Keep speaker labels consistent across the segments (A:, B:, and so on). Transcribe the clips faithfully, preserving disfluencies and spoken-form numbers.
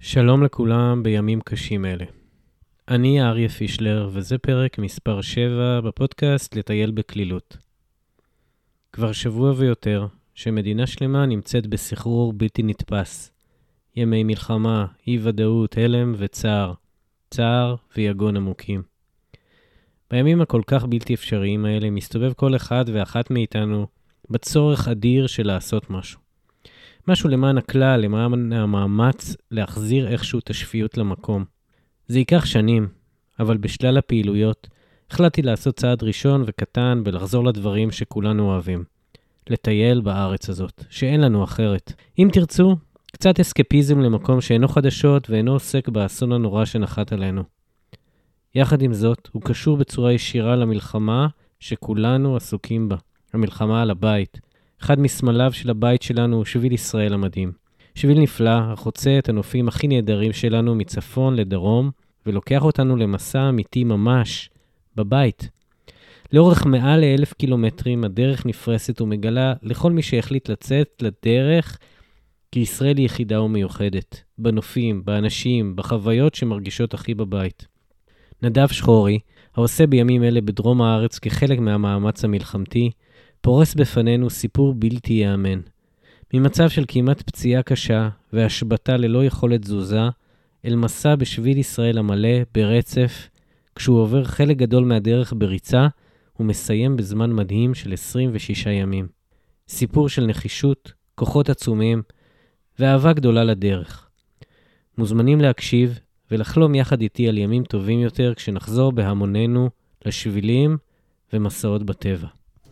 A: שלום לכולם בימים קשים אלה. אני אריה פישלר, וזה פרק מספר שבע בפודקאסט לטייל בקלילות. כבר שבוע ויותר שמדינה שלמה נמצאת בסחרור בלתי נתפס. ימי מלחמה, אי ודאות, הלם וצער. צער ויגון עמוקים. בימים הכל כך בלתי אפשריים האלה מסתובב כל אחד ואחת מאיתנו בצורך אדיר של לעשות משהו. משהו למען הכלל, למען המאמץ להחזיר איכשהו את השפיות למקום. זה ייקח שנים, אבל בשלל הפעילויות החלטתי לעשות צעד ראשון וקטן ולחזור לדברים שכולנו אוהבים. לטייל בארץ הזאת, שאין לנו אחרת. אם תרצו, קצת אסקפיזם למקום שאינו חדשות ואינו עוסק באסון הנורא שנחת עלינו. יחד עם זאת, הוא קשור בצורה ישירה למלחמה שכולנו עסוקים בה. המלחמה על הבית. אחד מסמליו של הבית שלנו הוא שביל ישראל המדהים. שביל נפלא, החוצה את הנופים הכי נהדרים שלנו מצפון לדרום, ולוקח אותנו למסע אמיתי ממש בבית. לאורך מעל לאלף קילומטרים הדרך נפרסת ומגלה לכל מי שהחליט לצאת לדרך, כי ישראל היא יחידה ומיוחדת. בנופים, באנשים, בחוויות שמרגישות הכי בבית. נדב שחורי, העושה בימים אלה בדרום הארץ כחלק מהמאמץ המלחמתי, פורס בפנינו סיפור בלתי יאמן. ממצב של כמעט פציעה קשה והשבתה ללא יכולת תזוזה, אל מסע בשביל ישראל המלא ברצף, כשהוא עובר חלק גדול מהדרך בריצה, הוא מסיים בזמן מדהים של עשרים ושישה ימים. סיפור של נחישות, כוחות עצומים ואהבה גדולה לדרך. מוזמנים להקשיב ולחלום יחד איתי על ימים טובים יותר כשנחזור בהמוננו לשבילים ומסעות בטבע.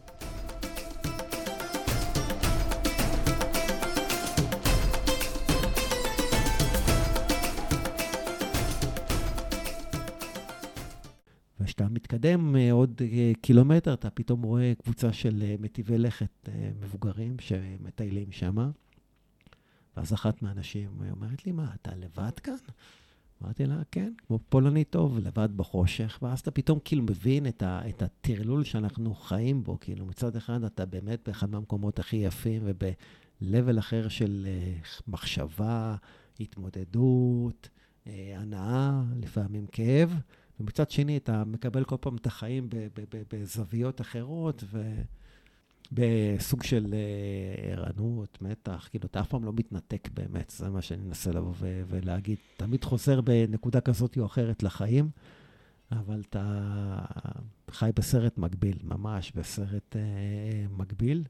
B: כשאתה מתקדם עוד קילומטר, אתה פתאום רואה קבוצה של מטיבי לכת מבוגרים שמטיילים שם. ואז אחת מהאנשים אומרת לי, מה, אתה לבד כאן? אמרתי לה, כן, כמו פולני טוב, לבד בחושך. ואז אתה פתאום כאילו מבין את, ה, את הטרלול שאנחנו חיים בו. כאילו מצד אחד אתה באמת באחד מהמקומות הכי יפים, ובלבל אחר של מחשבה, התמודדות, הנאה, לפעמים כאב. ומצד שני, אתה מקבל כל פעם את החיים בזוויות אחרות, ובסוג של ערנות, מתח, כאילו, אתה אף פעם לא מתנתק באמת, זה מה שאני אנסה לבוא ולהגיד. תמיד חוזר בנקודה כזאת או אחרת לחיים, אבל אתה חי בסרט מקביל, ממש בסרט מקביל.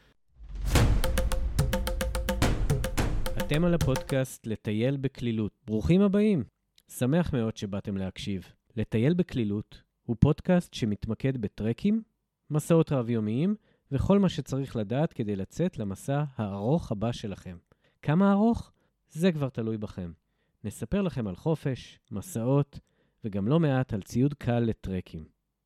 A: אתם על הפודקאסט לטייל בקלילות. ברוכים הבאים. שמח מאוד שבאתם להקשיב. לטייל בקלילות הוא פודקאסט שמתמקד בטרקים, מסעות רב-יומיים וכל מה שצריך לדעת כדי לצאת למסע הארוך הבא שלכם. כמה ארוך? זה כבר תלוי בכם. נספר לכם על חופש, מסעות וגם לא מעט על ציוד קל לטרקים.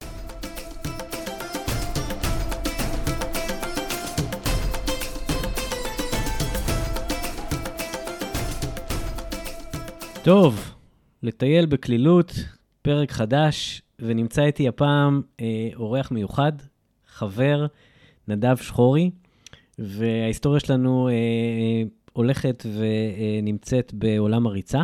A: טוב, לטייל בקלילות, פרק חדש, ונמצא איתי הפעם אה, אורח מיוחד, חבר, נדב שחורי, וההיסטוריה שלנו אה, אה, הולכת ונמצאת בעולם הריצה,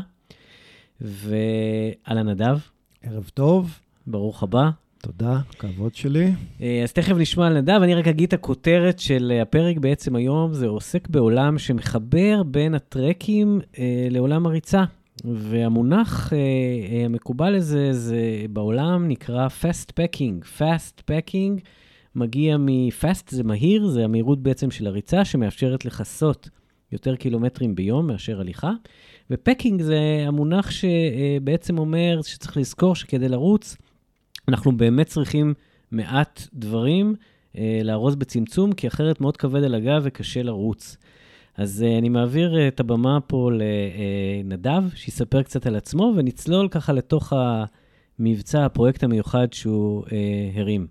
A: ועל הנדב.
B: ערב טוב.
A: ברוך הבא.
B: תודה, כבוד שלי.
A: אה, אז תכף נשמע על נדב, אני רק אגיד את הכותרת של הפרק בעצם היום, זה עוסק בעולם שמחבר בין הטרקים אה, לעולם הריצה. והמונח אה, המקובל לזה, זה בעולם נקרא fast packing. fast packing מגיע מ-fast זה מהיר, זה המהירות בעצם של הריצה, שמאפשרת לחסות יותר קילומטרים ביום מאשר הליכה. ו-packing זה המונח שבעצם אומר שצריך לזכור שכדי לרוץ, אנחנו באמת צריכים מעט דברים אה, לארוז בצמצום, כי אחרת מאוד כבד על הגב וקשה לרוץ. אז uh, אני מעביר uh, את הבמה פה לנדב, שיספר קצת על עצמו, ונצלול ככה לתוך המבצע, הפרויקט המיוחד שהוא uh, הרים.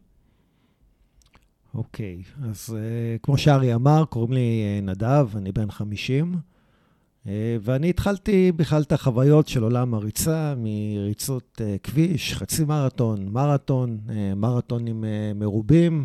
B: אוקיי, okay, אז uh, כמו שארי אמר, קוראים לי uh, נדב, אני בן חמישים, uh, ואני התחלתי בכלל את החוויות של עולם הריצה, מריצות uh, כביש, חצי מרתון, מרתון, uh, מרתונים uh, מרובים,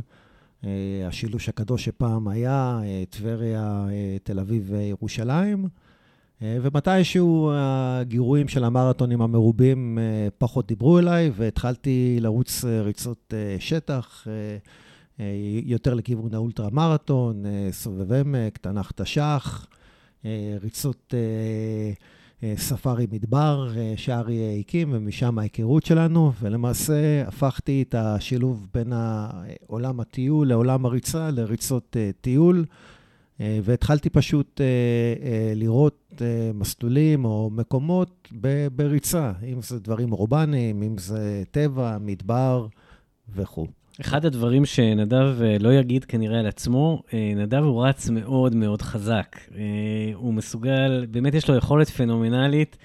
B: השילוש הקדוש שפעם היה, טבריה, תל אביב וירושלים, ומתישהו הגירויים של המרתונים המרובים פחות דיברו אליי, והתחלתי לרוץ ריצות שטח, יותר לכיוון האולטרה מרתון, סובב עמק, תנ"ך תש"ח, ריצות ספארי מדבר שאריה הקים, ומשם ההיכרות שלנו, ולמעשה הפכתי את השילוב בין עולם הטיול לעולם הריצה, לריצות טיול, והתחלתי פשוט לראות מסלולים או מקומות בריצה, אם זה דברים אורבניים, אם זה טבע, מדבר וכו'.
A: אחד הדברים שנדב לא יגיד כנראה על עצמו, נדב הוא רץ מאוד מאוד חזק. הוא מסוגל, באמת יש לו יכולת פנומנלית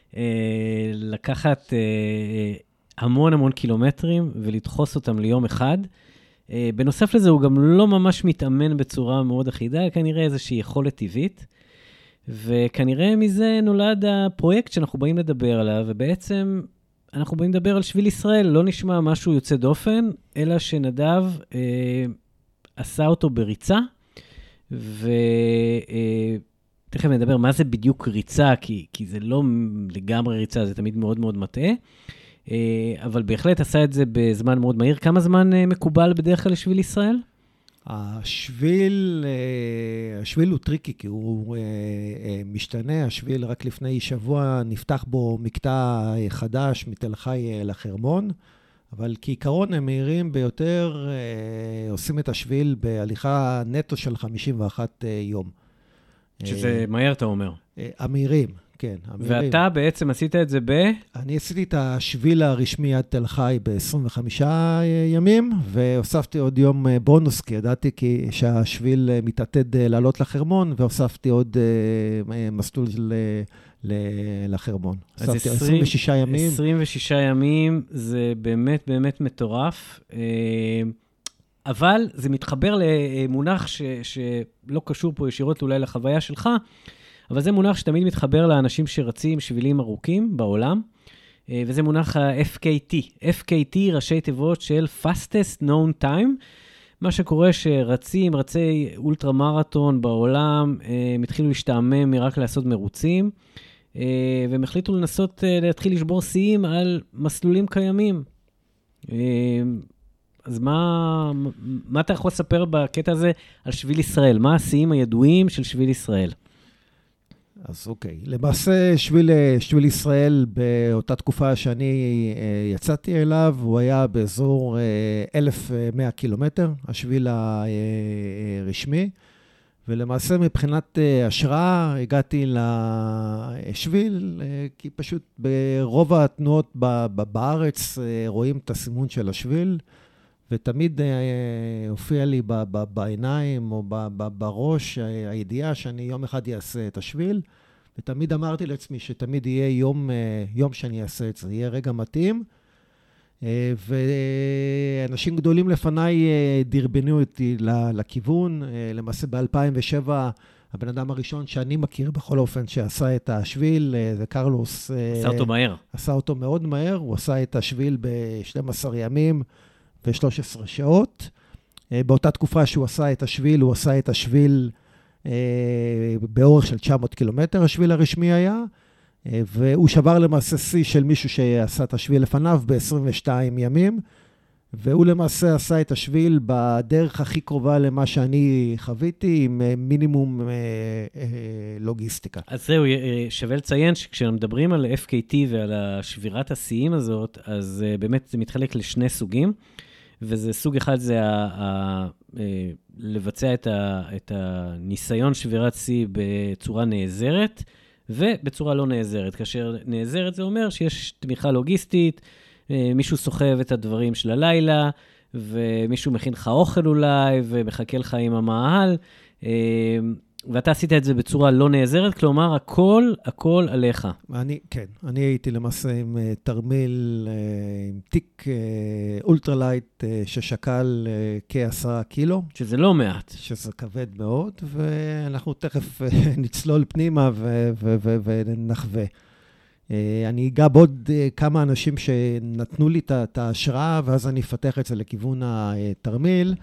A: לקחת המון המון קילומטרים ולדחוס אותם ליום אחד. בנוסף לזה הוא גם לא ממש מתאמן בצורה מאוד אחידה, כנראה איזושהי יכולת טבעית. וכנראה מזה נולד הפרויקט שאנחנו באים לדבר עליו, ובעצם אנחנו באים לדבר על שביל ישראל, לא נשמע משהו יוצא דופן, אלא שנדב אה, עשה אותו בריצה, ותכף אה, נדבר מה זה בדיוק ריצה, כי, כי זה לא לגמרי ריצה, זה תמיד מאוד מאוד מטעה, אה, אבל בהחלט עשה את זה בזמן מאוד מהיר. כמה זמן אה, מקובל בדרך כלל לשביל ישראל?
B: השביל, השביל הוא טריקי, כי הוא משתנה. השביל רק לפני שבוע נפתח בו מקטע חדש מתל חי לחרמון, אבל כעיקרון הם מהירים ביותר, עושים את השביל בהליכה נטו של חמישים ואחד יום.
A: שזה מהר אתה אומר.
B: המהירים, כן. המהירים.
A: ואתה בעצם עשית את זה ב...
B: אני עשיתי את השביל הרשמי עד תל חי ב-עשרים וחמישה ימים, והוספתי עוד יום בונוס, כי ידעתי כי שהשביל מתעתד לעלות לחרמון, והוספתי עוד מסלול לחרמון. הוספתי עשרים ושישה ימים.
A: עשרים ושישה ימים זה באמת באמת מטורף, אבל זה מתחבר למונח ש, שלא קשור פה ישירות אולי לחוויה שלך, אבל זה מונח שתמיד מתחבר לאנשים שרצים שבילים ארוכים בעולם, וזה מונח ה-אף קיי טי. אף קיי טי ראשי תיבות של fastest known time, מה שקורה שרצים, רצי אולטרה מרתון בעולם, הם התחילו להשתעמם מרק לעשות מרוצים, והם החליטו לנסות להתחיל לשבור שיאים על מסלולים קיימים. אז מה, מה אתה יכול לספר בקטע הזה על שביל ישראל? מה השיאים הידועים של שביל ישראל?
B: אז אוקיי, למעשה שביל, שביל ישראל באותה תקופה שאני יצאתי אליו, הוא היה באזור אלף ומאה קילומטר, השביל הרשמי, ולמעשה מבחינת השראה הגעתי לשביל, כי פשוט ברוב התנועות בארץ רואים את הסימון של השביל, ותמיד הופיע לי בעיניים או בראש הידיעה שאני יום אחד אעשה את השביל, ותמיד אמרתי לעצמי שתמיד יהיה יום, יום שאני אעשה את זה, יהיה רגע מתאים, ואנשים גדולים לפניי דרבנו אותי לכיוון. למעשה ב-אלפיים ושבע הבן אדם הראשון שאני מכיר בכל אופן שעשה את השביל, זה קרלוס.
A: עשה אותו מהר.
B: עשה אותו מאוד מהר, הוא עשה את השביל ב-שנים עשר ימים ו-שלוש עשרה שעות. באותה תקופה שהוא עשה את השביל, הוא עשה את השביל באורך של תשע מאות קילומטר, השביל הרשמי היה, והוא שבר למעשה שיא של מישהו שעשה את השביל לפניו ב-עשרים ושניים ימים, והוא למעשה עשה את השביל בדרך הכי קרובה למה שאני חוויתי, עם מינימום לוגיסטיקה.
A: אז זהו, שווה לציין שכשמדברים על אף קיי טי ועל השבירת השיאים הזאת, אז באמת זה מתחלק לשני סוגים, וזה סוג אחד זה ה, ה, לבצע את, ה, את הניסיון שבירת שיא בצורה נעזרת, ובצורה לא נעזרת. כאשר נעזרת זה אומר שיש תמיכה לוגיסטית, מישהו סוחב את הדברים של הלילה, ומישהו מכין לך אוכל אולי, ומחכה לך עם המאהל, ואתה עשית את זה בצורה לא נעזרת, כלומר, הכל, הכל עליך.
B: אני, כן, אני הייתי למעשה עם תרמיל, עם תיק אולטרלייט, ששקל כעשרה קילו.
A: שזה לא מעט.
B: שזה כבד מאוד, ואנחנו תכף נצלול פנימה ונחווה. אני אגע בעוד כמה אנשים שנתנו לי את ההשראה, ואז אני אפתח את זה לכיוון התרמיל.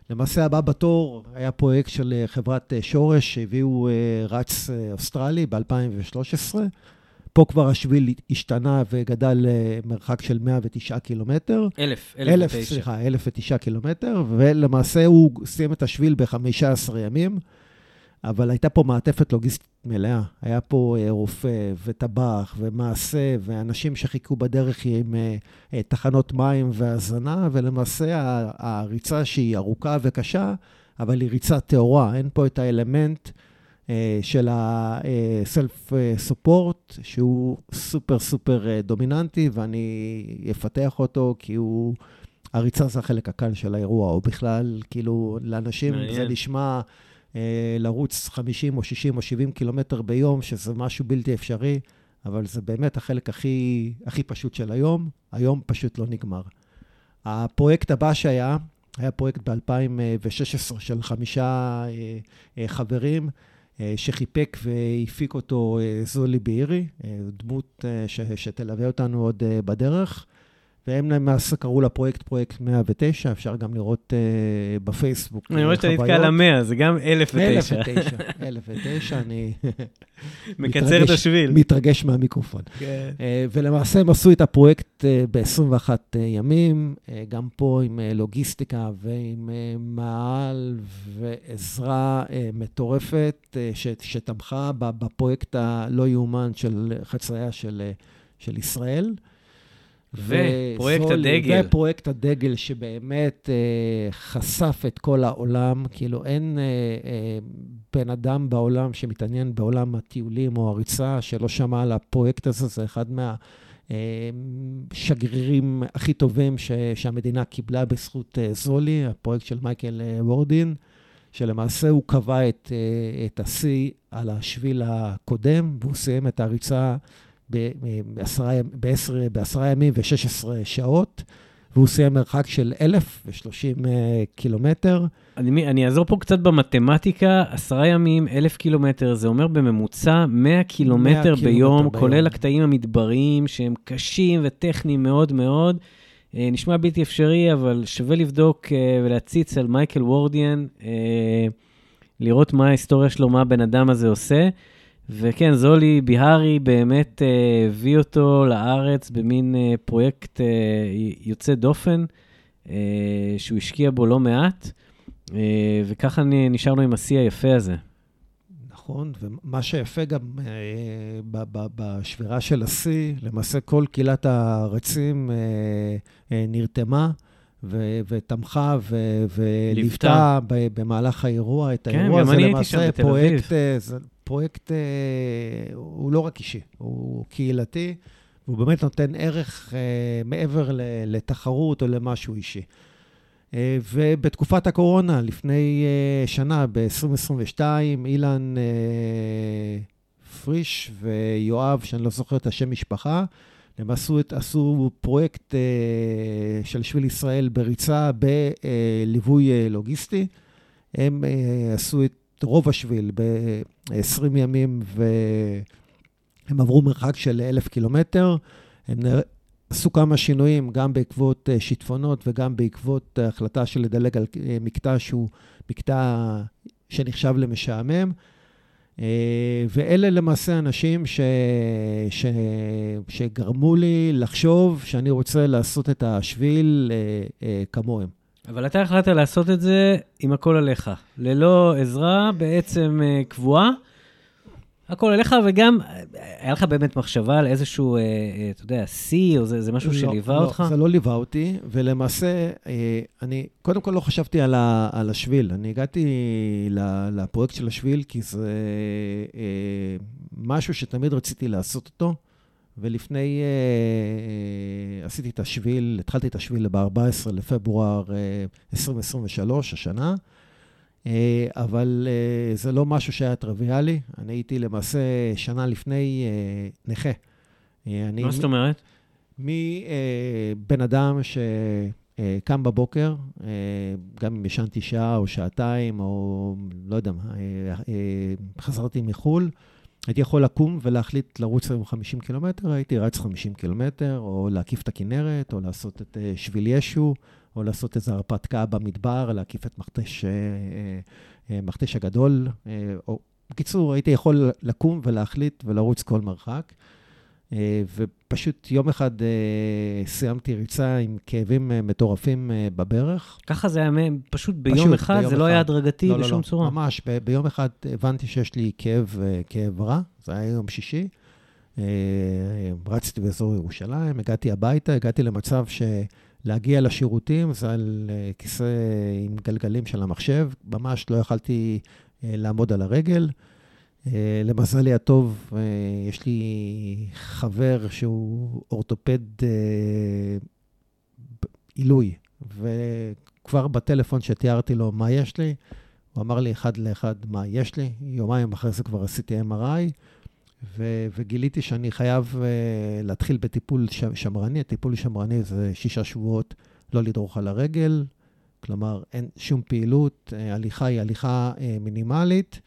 B: למעשה הבא בתור היה פרויקט של חברת שורש, שהביאו רץ אוסטרלי ב-אלפיים ושלוש עשרה. פה כבר השביל השתנה וגדל מרחק של מאה ותשעה קילומטר.
A: אלף,
B: אלף, סליחה, אלף ותשעה קילומטר, ולמעשה הוא סיים את השביל ב-חמישה עשר ימים, אבל הייתה פה מעטפת לוגיסטית מלאה. היה פה רופא וטבח ומעשה, ואנשים שחיכו בדרך עם תחנות מים והזנה, ולמעשה הריצה שהיא ארוכה וקשה, אבל היא ריצה תאורה. אין פה את האלמנט של ה-self-support, שהוא סופר סופר דומיננטי, ואני אפתח אותו כי הוא, הריצה זה החלק הקל של האירוע, או בכלל, כאילו, לאנשים זה נשמע לרוץ חמישים או שישים או שבעים קילומטר ביום, שזה משהו בלתי אפשרי, אבל זה באמת החלק הכי, הכי פשוט של היום. היום פשוט לא נגמר. הפרויקט הבא שהיה, היה פרויקט ב-אלפיים ושש עשרה של חמישה חברים, שחיפק והפיק אותו זולי בירי, דמות ש- שתלווה אותנו עוד בדרך, והם למעשה קראו לפרויקט פרויקט מאה ותשע, אפשר גם לראות uh, בפייסבוק.
A: אני רואה שאתה נתקע למאה, זה גם אלף ותשע.
B: אלף ותשע, אלף ותשע, אני
A: מקצר את השביל.
B: מתרגש מהמיקרופון.
A: כן.
B: Uh, ולמעשה הם עשו את הפרויקט uh, ב-עשרים ואחת uh, ימים, uh, גם פה עם uh, לוגיסטיקה ועם uh, מעל ועזרה uh, מטורפת, uh, ש- שתמכה בפרויקט הלא יאומן של חצייה של, uh, של ישראל.
A: ופרויקט וזול, הדגל.
B: ופרויקט הדגל שבאמת אה, חשף את כל העולם, כאילו אין אה, אה, בן אדם בעולם שמתעניין בעולם הטיולים או הריצה, שלא שמע על הפרויקט הזה, זה אחד מהשגרירים הכי טובים ש, שהמדינה קיבלה בזכות אה, זולי, הפרויקט של מייקל אה, וורדין, שלמעשה הוא קבע את, אה, את השיא על השביל הקודם, והוא סיים את הריצה בעשרה ימים ו-שש עשרה שעות, והוא סיים מרחק של אלף ושלושים קילומטר.
A: אני, אני אעזור פה קצת במתמטיקה, עשרה ימים, אלף קילומטר, זה אומר בממוצע מאה קילומטר ביום, כולל הקטעים המדבריים שהם קשים וטכניים מאוד מאוד. נשמע בלתי אפשרי, אבל שווה לבדוק ולהציץ על מייקל וורדיאן, לראות מה ההיסטוריה שלו, מה הבן אדם הזה עושה. וכן, זולי ביהרי באמת uh, הביא אותו לארץ במין uh, פרויקט uh, יוצא דופן, uh, שהוא השקיע בו לא מעט, uh, וככה נשארנו עם השיא היפה הזה.
B: נכון, ומה שיפה גם uh, ב- ב- בשבירה של השיא, למעשה כל קהילת הרצים uh, uh, נרתמה, ו- ותמכה ו- וליוותה ב- במהלך האירוע את האירוע.
A: כן, גם אני הייתי שם בתל אביב.
B: זה פרויקט, uh, הוא לא רק אישי, הוא קהילתי, והוא באמת נותן ערך uh, מעבר ל- לתחרות או למשהו אישי. Uh, ובתקופת הקורונה, לפני uh, שנה, ב-עשרים עשרים ושתיים, אילן uh, פריש ויואב, שאני לא זוכר את השם משפחה, הם עשו, עשו פרויקט uh, של שביל ישראל בריצה בליווי uh, לוגיסטי. הם uh, עשו את רוב השביל ב-עשרים ימים, והם עברו מרחק של אלף קילומטר. הם עשו כמה שינויים, גם בעקבות uh, שיטפונות וגם בעקבות uh, החלטה של לדלג על uh, מקטע שהוא מקטע שנחשב למשעמם. ואלה למעשה אנשים ש... ש... שגרמו לי לחשוב שאני רוצה לעשות את השביל כמוהם.
A: אבל אתה החלטת לעשות את זה עם הכל עליך, ללא עזרה בעצם קבועה, הכל עליך, וגם היה לך באמת מחשבה על איזשהו, אתה יודע, סי, או זה, זה משהו שליווה
B: לא,
A: אותך?
B: לא, זה לא ליווה אותי, ולמעשה, אני קודם כל לא חשבתי על, ה, על השביל. אני הגעתי לפרויקט של השביל, כי זה משהו שתמיד רציתי לעשות אותו, ולפני, עשיתי את השביל, התחלתי את השביל ב-ארבעה עשר לפברואר עשרים עשרים ושלוש, השנה, אבל זה לא משהו שהיה טריוויאלי. אני הייתי למעשה שנה לפני נכה.
A: מה זאת אומרת?
B: מבן אדם שקם בבוקר, גם אם ישנתי שעה או שעתיים, או לא יודע מה, חזרתי מחול, הייתי יכול לקום ולהחליט לרוץ היום חמישים קילומטר, הייתי רץ חמישים קילומטר, או להקיף את הכנרת, או לעשות את שביל ישו, או לעשות איזו הרפתקה במדבר, להקיף את מכתש, מכתש הגדול. או, בקיצור, הייתי יכול לקום ולהחליט ולרוץ כל מרחק. ופשוט יום אחד סיימתי ריצה עם כאבים מטורפים בברך.
A: ככה זה היה פשוט ביום אחד, זה לא היה הדרגתי בשום צורה.
B: ממש, ביום אחד הבנתי שיש לי כאב, כאב רע, זה היה יום שישי. רצתי באזור ירושלים, הגעתי הביתה, הגעתי למצב שלהגיע לשירותים, זה על כיסא עם גלגלים של המחשב, ממש לא יכלתי לעמוד על הרגל. למזלי הטוב, יש לי חבר שהוא אורתופד עילוי, וכבר בטלפון שתיארתי לו מה יש לי, הוא אמר לי אחד לאחד מה יש לי, יומיים אחרי זה כבר עשיתי אם אר איי, ו- וגיליתי שאני חייב להתחיל בטיפול שמרני, הטיפול שמרני זה שישה שבועות לא לדרוך על הרגל, כלומר אין שום פעילות, הליכה היא הליכה מינימלית,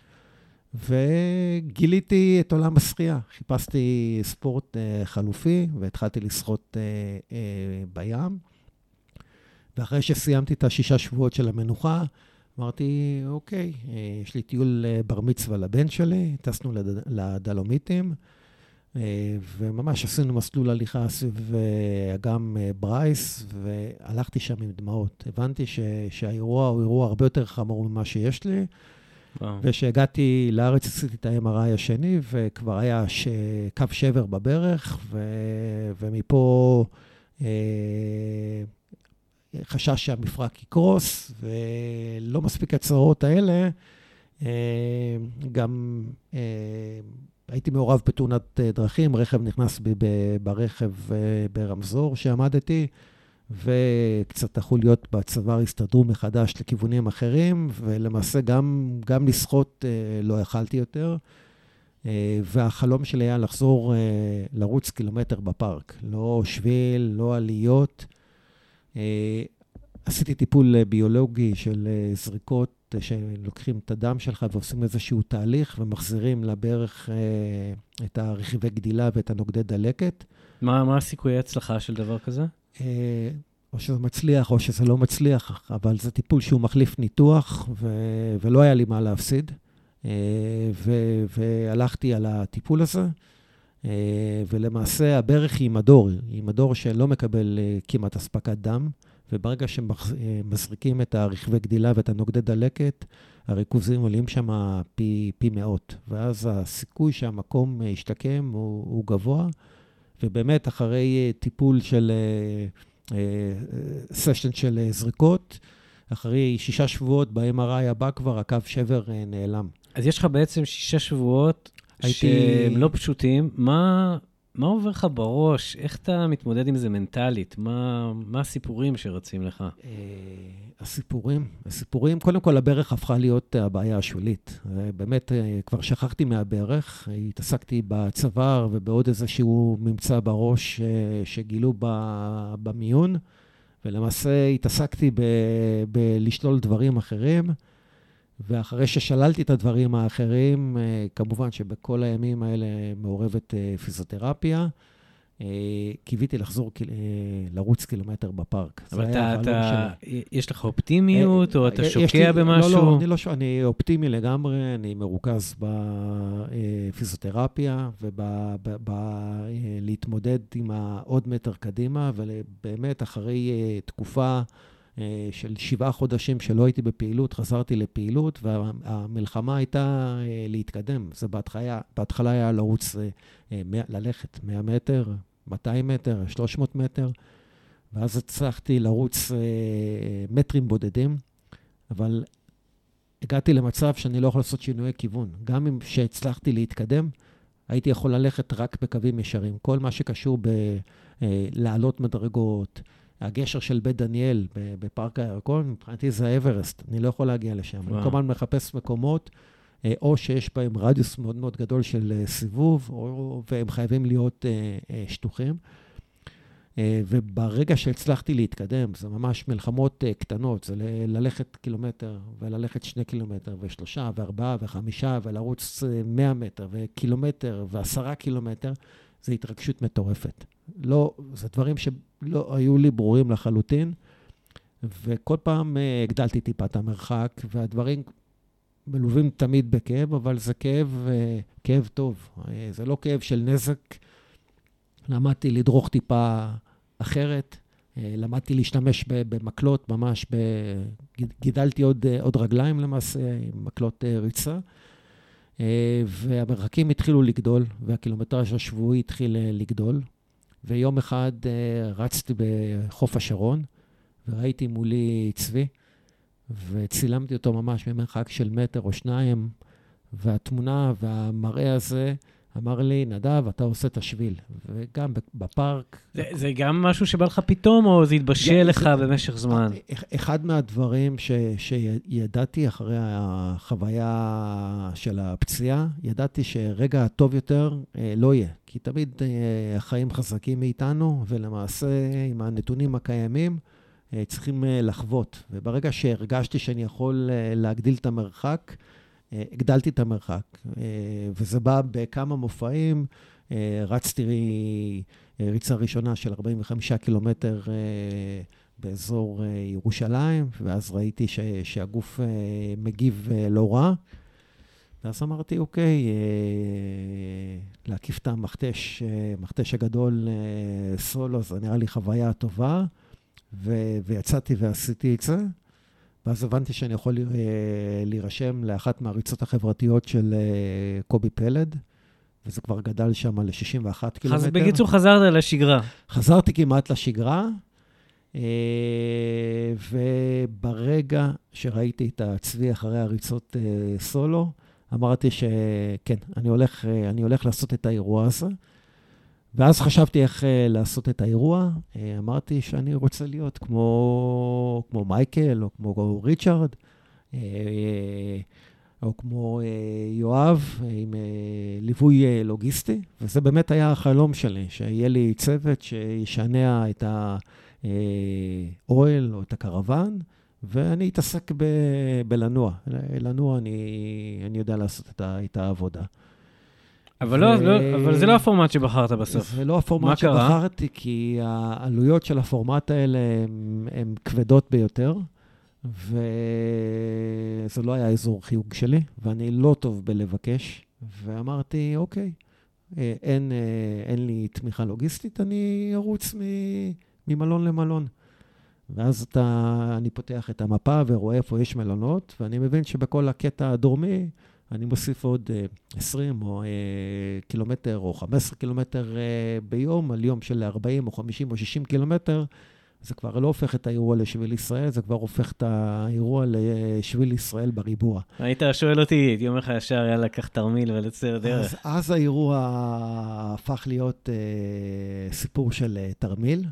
B: וגיליתי את עולם השחייה. חיפשתי ספורט uh, חלופי, והתחלתי לשחות uh, uh, בים. ואחרי שסיימתי את השישה שבועות של המנוחה, אמרתי, אוקיי, uh, יש לי טיול uh, בר מצווה לבן שלי, טסנו לד... לדלומיטים, uh, וממש עשינו מסלול הליכה סביב uh, אגם uh, ברייס, והלכתי שם עם דמעות. הבנתי ש... שהאירוע הוא אירוע הרבה יותר חמור ממה שיש לי, ושהגעתי לארץ, עשיתי את ה-אם אר איי השני, וכבר היה ש... קו שבר בברך, ו... ומפה אה... חשש שהמפרק יקרוס, ולא מספיק הצרות האלה. אה... גם אה... הייתי מעורב בתאונת דרכים, רכב נכנס ב... ברכב ברמזור שעמדתי, וקצת החוליות בצוואר הסתדרו מחדש לכיוונים אחרים, ולמעשה גם, גם לשחות לא יכלתי יותר, והחלום שלי היה לחזור לרוץ קילומטר בפארק, לא שביל, לא עליות. עשיתי טיפול ביולוגי של זריקות, שלוקחים את הדם שלך ועושים איזשהו תהליך, ומחזירים לברך את הרכיבי גדילה ואת הנוגדי דלקת.
A: מה, מה הסיכויי הצלחה של דבר כזה?
B: או שזה מצליח, או שזה לא מצליח, אבל זה טיפול שהוא מחליף ניתוח, ו- ולא היה לי מה להפסיד. ו- והלכתי על הטיפול הזה, ולמעשה הברך היא מדור, היא מדור שלא מקבל כמעט אספקת דם, וברגע שמזריקים את הרכבי גדילה ואת הנוגדי דלקת, הריכוזים עולים שם פי, פי מאות, ואז הסיכוי שהמקום ישתקם הוא, הוא גבוה, ובאמת אחרי טיפול של סשן של זריקות, אחרי שישה שבועות ב-אם אר איי הבא כבר הקו שבר נעלם.
A: אז יש לך בעצם שישה שבועות הייתי... שהם לא פשוטים. מה, מה עובר לך בראש? איך אתה מתמודד עם זה מנטלית? מה, מה הסיפורים שרצים לך?
B: הסיפורים, הסיפורים, קודם כל הברך הפכה להיות הבעיה השולית. באמת, כבר שכחתי מהברך, התעסקתי בצוואר ובעוד איזשהו ממצא בראש שגילו במיון, ולמעשה התעסקתי ב- בלשלול דברים אחרים, ואחרי ששללתי את הדברים האחרים, כמובן שבכל הימים האלה מעורבת פיזיותרפיה, קיוויתי לחזור לרוץ קילומטר בפארק.
A: אבל אתה, אתה, יש לך אופטימיות, או אתה שוקע במשהו?
B: לא, לא, אני לא שוקע, אני אופטימי לגמרי, אני מרוכז בפיזיותרפיה, ולהתמודד עם העוד מטר קדימה, ובאמת אחרי תקופה של שבעה חודשים שלא הייתי בפעילות, חזרתי לפעילות, והמלחמה הייתה להתקדם. זה בהתחלה, בהתחלה היה לרוץ, ללכת מאה מטר, מאתיים מטר, שלוש מאות מטר, ואז הצלחתי לרוץ מטרים בודדים, אבל הגעתי למצב שאני לא יכול לעשות שינויי כיוון. גם אם שהצלחתי להתקדם, הייתי יכול ללכת רק בקווים ישרים. כל מה שקשור בלעלות מדרגות, הגשר של בית דניאל בפארק הירקון, מבחינתי זה האברסט, אני לא יכול להגיע לשם. וואו. אני כמובן מחפש מקומות, או שיש בהם רדיוס מאוד מאוד גדול של סיבוב, או, והם חייבים להיות שטוחים. וברגע שהצלחתי להתקדם, זה ממש מלחמות קטנות, זה ללכת קילומטר, וללכת שני קילומטר, ושלושה, וארבעה, וחמישה, ולרוץ מאה מטר, וקילומטר, ועשרה קילומטר, זה התרגשות מטורפת. לא, זה דברים שלא היו לי ברורים לחלוטין, וכל פעם הגדלתי טיפה את המרחק, והדברים מלווים תמיד בכאב, אבל זה כאב, כאב טוב. זה לא כאב של נזק. למדתי לדרוך טיפה אחרת, למדתי להשתמש במקלות, ממש גידלתי עוד, עוד רגליים למעשה, עם מקלות ריצה, והמרחקים התחילו לגדול, והקילומטראז' השבועי התחיל לגדול, ויום אחד רצתי בחוף השרון, וראיתי מולי צבי, וצילמתי אותו ממש ממרחק של מטר או שניים, והתמונה והמראה הזה אמר לי, נדב, אתה עושה את השביל. וגם בפארק...
A: זה, זה גם משהו שבא לך פתאום, או זה התבשל לך זה, במשך זמן?
B: אחד מהדברים ש, שידעתי אחרי החוויה של הפציעה, ידעתי שרגע הטוב יותר אה, לא יהיה. כי תמיד אה, החיים חזקים מאיתנו, ולמעשה עם הנתונים הקיימים, אה, צריכים אה, לחוות. וברגע שהרגשתי שאני יכול אה, להגדיל את המרחק, הגדלתי את המרחק, וזה בא בכמה מופעים, רצתי ריצה ראשונה של ארבעים וחמישה קילומטר באזור ירושלים, ואז ראיתי שהגוף מגיב לא רע, ואז אמרתי, אוקיי, להקיף את המכתש, מכתש הגדול סולו, זה נראה לי חוויה טובה, ויצאתי ועשיתי את זה, ואז הבנתי שאני יכול להירשם לאחת מהריצות החברתיות של קובי פלד, וזה כבר גדל שם ל-שישים ואחד קילומטר.
A: אז בקיצור חזרת לשגרה.
B: חזרתי כמעט לשגרה, וברגע שראיתי את הצבי אחרי הריצות סולו, אמרתי שכן, אני הולך, אני הולך לעשות את האירוע הזה, ואז חשבתי איך לעשות את האירוע, אמרתי שאני רוצה להיות כמו, כמו מייקל, או כמו ריצ'רד, או כמו יואב, עם ליווי לוגיסטי, וזה באמת היה החלום שלי, שיהיה לי צוות שישנע את האוהל או את הקרוון, ואני אתעסק ב- בלנוע. לנוע אני, אני יודע לעשות את, ה- את העבודה.
A: אבל, ו... לא, לא, אבל זה לא הפורמט שבחרת בסוף.
B: זה לא הפורמט שבחרתי, כי העלויות של הפורמט האלה הן כבדות ביותר, וזה לא היה אזור חיוג שלי, ואני לא טוב בלבקש, ואמרתי, אוקיי, אין, אין לי תמיכה לוגיסטית, אני ארוץ ממלון למלון. ואז אתה, אני פותח את המפה ורואה איפה יש מלונות, ואני מבין שבכל הקטע הדרומי, אני מוסיף עוד עשרים או קילומטר או חמישה עשר קילומטר ביום, על יום של ארבעים או חמישים או שישים קילומטר, זה כבר לא הופך את האירוע לשביל ישראל, זה כבר הופך את האירוע לשביל ישראל בריבוע.
A: היית שואל אותי, יום אחד ישר, יאללה, קח תרמיל ולצא דרך.
B: אז, אז האירוע הפך להיות אה, סיפור של אה, תרמיל,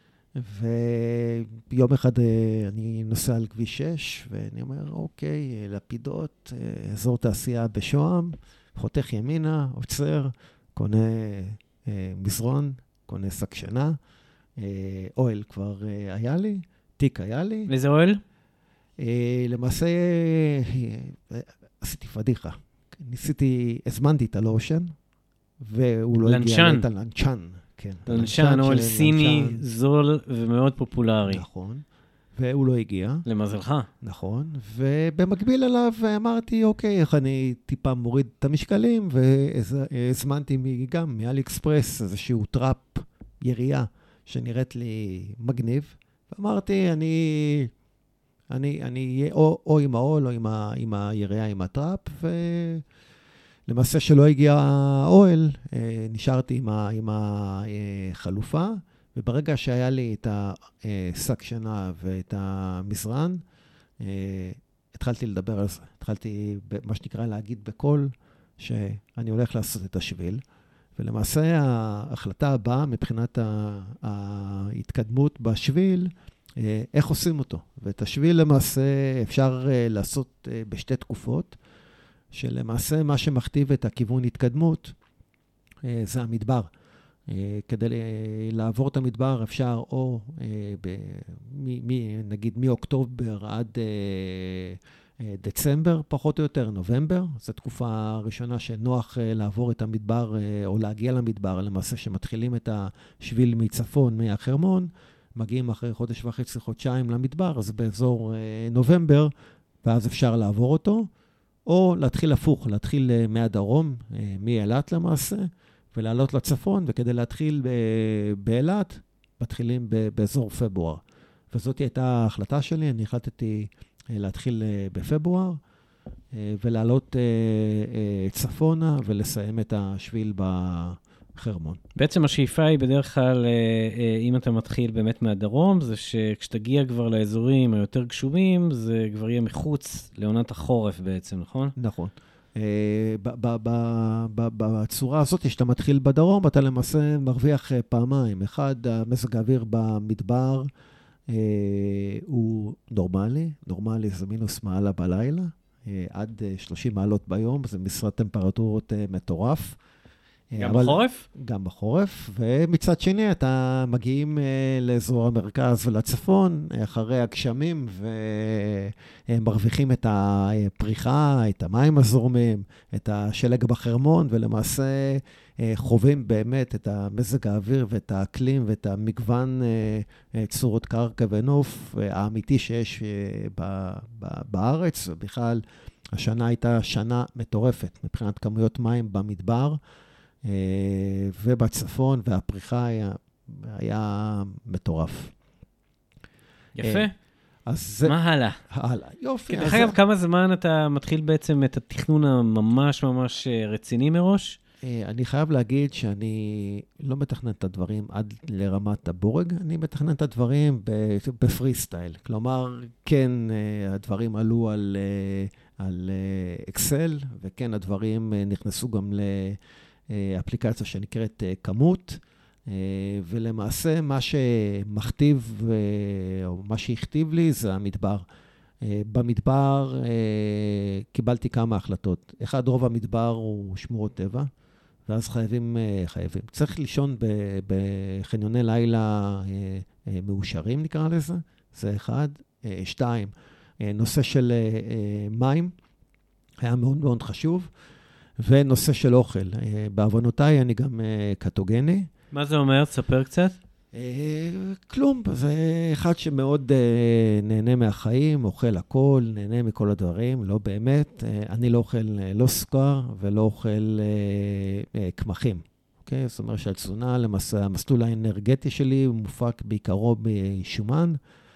B: ויום אחד אני נוסע על כביש שש, ואני אומר, אוקיי, לפידות, אזור תעשייה בשוהם, חותך ימינה, עוצר, קונה אה, מזרון, קונה סקשנה, אה, אוהל כבר אה, היה לי, תיק היה לי.
A: איזה אוהל?
B: אה, למעשה, אה, עשיתי פדיחה. ניסיתי, הזמנתי את הלושן, והוא לא הגיע את הלנצ'ן. כן.
A: לנצ'ן, אוהל סיני, זול ומאוד פופולרי.
B: נכון. והוא לא הגיע.
A: למזלך.
B: נכון. ובמקביל אליו אמרתי, אוקיי, איך אני טיפה מוריד את המשקלים, והזמנתי גם מאלי אקספרס איזשהו טראפ ירייה שנראית לי מגניב. ואמרתי, אני, אני, אני אהיה או, או עם העול או עם, ה, עם הירייה, עם הטראפ, ו... למעשה שלא הגיע האוהל, נשארתי עם, ה, עם החלופה, וברגע שהיה לי את השק שינה ואת המזרן, התחלתי לדבר על זה. התחלתי, מה שנקרא, להגיד בקול, שאני הולך לעשות את השביל, ולמעשה ההחלטה הבאה מבחינת ההתקדמות בשביל, איך עושים אותו. ואת השביל למעשה אפשר לעשות בשתי תקופות, שלמעשה מה שמכתיב את הכיוון התקדמות, זה המדבר. כדי לעבור את המדבר אפשר או, נגיד, מאוקטובר עד דצמבר, פחות או יותר, נובמבר. זו תקופה הראשונה שנוח לעבור את המדבר, או להגיע למדבר, למעשה שמתחילים את השביל מצפון, מהחרמון, מגיעים אחרי חודש וחצי, חודשיים למדבר, אז באזור נובמבר, ואז אפשר לעבור אותו, או להתחיל הפוך, להתחיל מהדרום, מאילת למעשה, ולעלות לצפון, וכדי להתחיל באילת, מתחילים באזור פברואר. וזאת הייתה ההחלטה שלי, אני החלטתי להתחיל בפברואר, ולעלות צפונה, ולסיים את השביל בחרמון.
A: בעצם השאיפה היא בדרך כלל, אם אתה מתחיל באמת מהדרום, זה שכשתגיע כבר לאזורים היותר גשומים, זה כבר יהיה מחוץ לעונת החורף בעצם, נכון?
B: נכון. בצורה הזאת, כשאתה מתחיל בדרום, אתה למעשה מרוויח פעמיים. אחד, מזג האוויר במדבר הוא נורמלי. נורמלי זה מינוס מעלה בלילה, עד שלושים מעלות ביום, זה משרד טמפרטורות מטורף.
A: גם בחורף?
B: גם בחורף, ומצד שני אתה מגיעים לאזור המרכז ולצפון, אחרי הגשמים, ומרוויחים את הפריחה, את המים הזורמים, את השלג בחרמון, ולמעשה חווים באמת את המזג האוויר ואת האקלים ואת המגוון צורות קרקע ונוף האמיתי שיש בארץ, ובכלל השנה הייתה שנה מטורפת מבחינת כמויות מים במדבר, ובצפון, והפריחה היה, היה מטורף.
A: יפה.
B: אז
A: מה הלאה?
B: הלאה, יופי.
A: דרך אגב, כמה זמן אתה מתחיל בעצם את התכנון הממש ממש רציני מראש?
B: אני חייב להגיד שאני לא מתכנן את הדברים עד לרמת הבורג, אני מתכנן את הדברים בפרי סטייל. כלומר, כן, הדברים עלו על, על אקסל, וכן, הדברים נכנסו גם ל... אפליקציה שנקראת כמות, ולמעשה מה שמכתיב, או מה שהכתיב לי, זה המדבר. במדבר קיבלתי כמה החלטות. אחד, רוב המדבר הוא שמורות טבע, ואז חייבים, חייבים. צריך לישון בחניוני לילה מאושרים, נקרא לזה. זה אחד. שתיים, נושא של מים, היה מאוד מאוד חשוב. ונושא של אוכל. בעוונותיי אני גם קטוגני.
A: מה זה אומר? תספר קצת.
B: כלום. זה אחד שמאוד נהנה מהחיים, אוכל הכל, נהנה מכל הדברים, לא באמת. אני לא אוכל לא סוכר ולא אוכל קמחים. אוקיי? זאת אומרת שהתזונה, למעשה, המסלול האנרגטי שלי הוא מופק בעיקרו בשומן,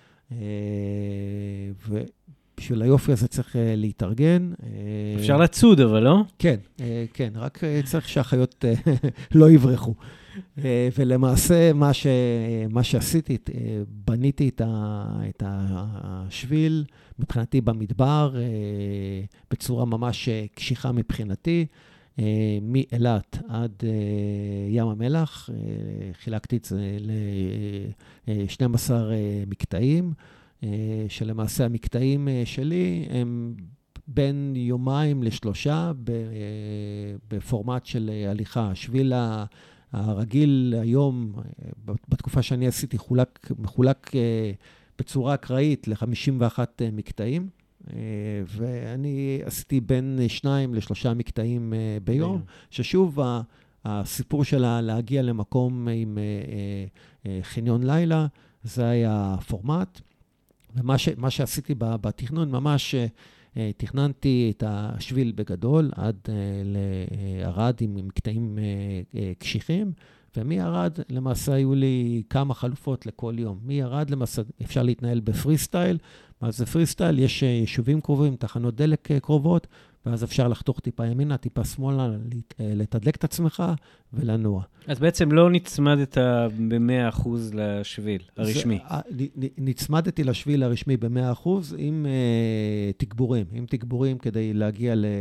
B: ו... בשביל היופי הזה צריך להתארגן.
A: אפשר לצוד, אבל לא?
B: כן, כן, רק צריך שהחיות לא יברחו. ולמעשה, מה, ש, מה שעשיתי, בניתי את השביל, מבחינתי במדבר, בצורה ממש קשיחה מבחינתי, מאילת עד ים המלח, חילקתי את זה ל-שנים עשר מקטעים, שלמעשה המקטעים שלי הם בין יומיים לשלושה בפורמט של הליכה. השביל הרגיל היום, בתקופה שאני עשיתי, חולק, מחולק בצורה אקראית ל-חמישים ואחד מקטעים, ואני עשיתי בין שניים לשלושה מקטעים ביום, ששוב הסיפור שלה להגיע למקום עם חניון לילה, זה היה הפורמט. ומה ש, מה שעשיתי בתכנון, ממש תכננתי את השביל בגדול עד לערד עם מקטעים קשיחים, ומערד למעשה היו לי כמה חלופות לכל יום. מערד למעשה אפשר להתנהל בפרי סטייל, מה זה פרי סטייל? יש יישובים קרובים, תחנות דלק קרובות, ואז אפשר לחתוך טיפה ימינה, טיפה שמאלה, לתדלק את עצמך ולנוע.
A: אז בעצם לא נצמדת ב-מאה אחוז לשביל הרשמי.
B: זה, נצמדתי לשביל הרשמי ב-מאה אחוז עם uh, תגבורים. עם תגבורים כדי להגיע ל...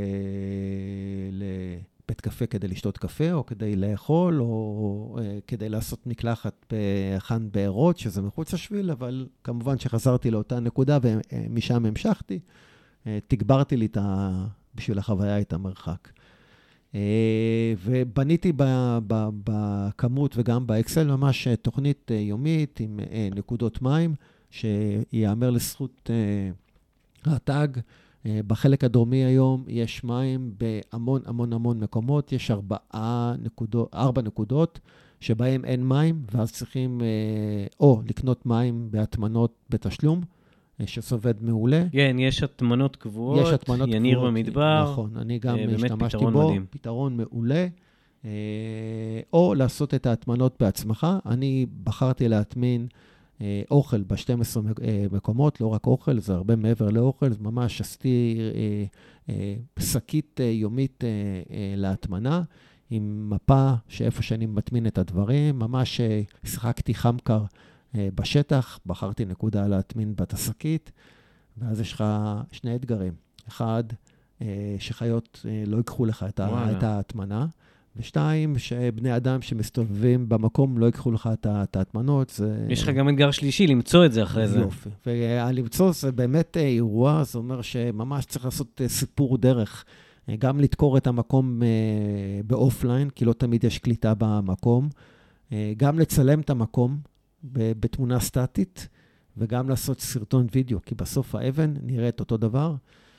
B: לבית קפה כדי לשתות קפה, או כדי לאכול, או uh, כדי לעשות מקלחת בחאן בארות, שזה מחוץ לשביל, אבל כמובן שחזרתי לאותה נקודה, ומשם המשכתי. Uh, תגברתי לי את ה... בשביל החוויה את המרחק. ובניתי בכמות וגם באקסל ממש תוכנית יומית עם נקודות מים, שיאמר לזכות רט"ג. בחלק הדרומי היום יש מים בהמון המון המון מקומות, יש ארבעה נקודות, ארבע נקודות שבהם אין מים, ואז צריכים או לקנות מים בהטמנות בתשלום, שסובד מעולה.
A: כן, יש הטמנות קבועות,
B: יש הטמנות
A: יניר
B: קבועות,
A: במדבר.
B: נכון, אני גם השתמשתי
A: פתרון
B: בו,
A: מדהים.
B: פתרון מעולה. או לעשות את ההטמנות בעצמך. אני בחרתי להטמין אוכל ב-שנים עשר מקומות, לא רק אוכל, זה הרבה מעבר לאוכל, זה ממש עשיתי שקית יומית להטמנה, עם מפה שאיפה שאני מטמין את הדברים, ממש שחקתי חמקר בשטח, בחרתי נקודה להטמין בתסקית, ואז יש לך שני אתגרים. אחד, שחיות לא ייקחו לך את, ה- את ההטמנה, ושתיים, שבני אדם שמסתובבים במקום לא ייקחו לך את ההטמנות. זה...
A: יש לך גם אתגר שלישי, למצוא את זה אחרי זה.
B: יופי. ולמצוא זה באמת אירוע, זה אומר שממש צריך לעשות סיפור דרך, גם לתקור את המקום באופליין, כי לא תמיד יש קליטה במקום, גם לצלם את המקום בתמונה סטטית, וגם לעשות סרטון וידאו, כי בסוף האבן נראית אותו דבר.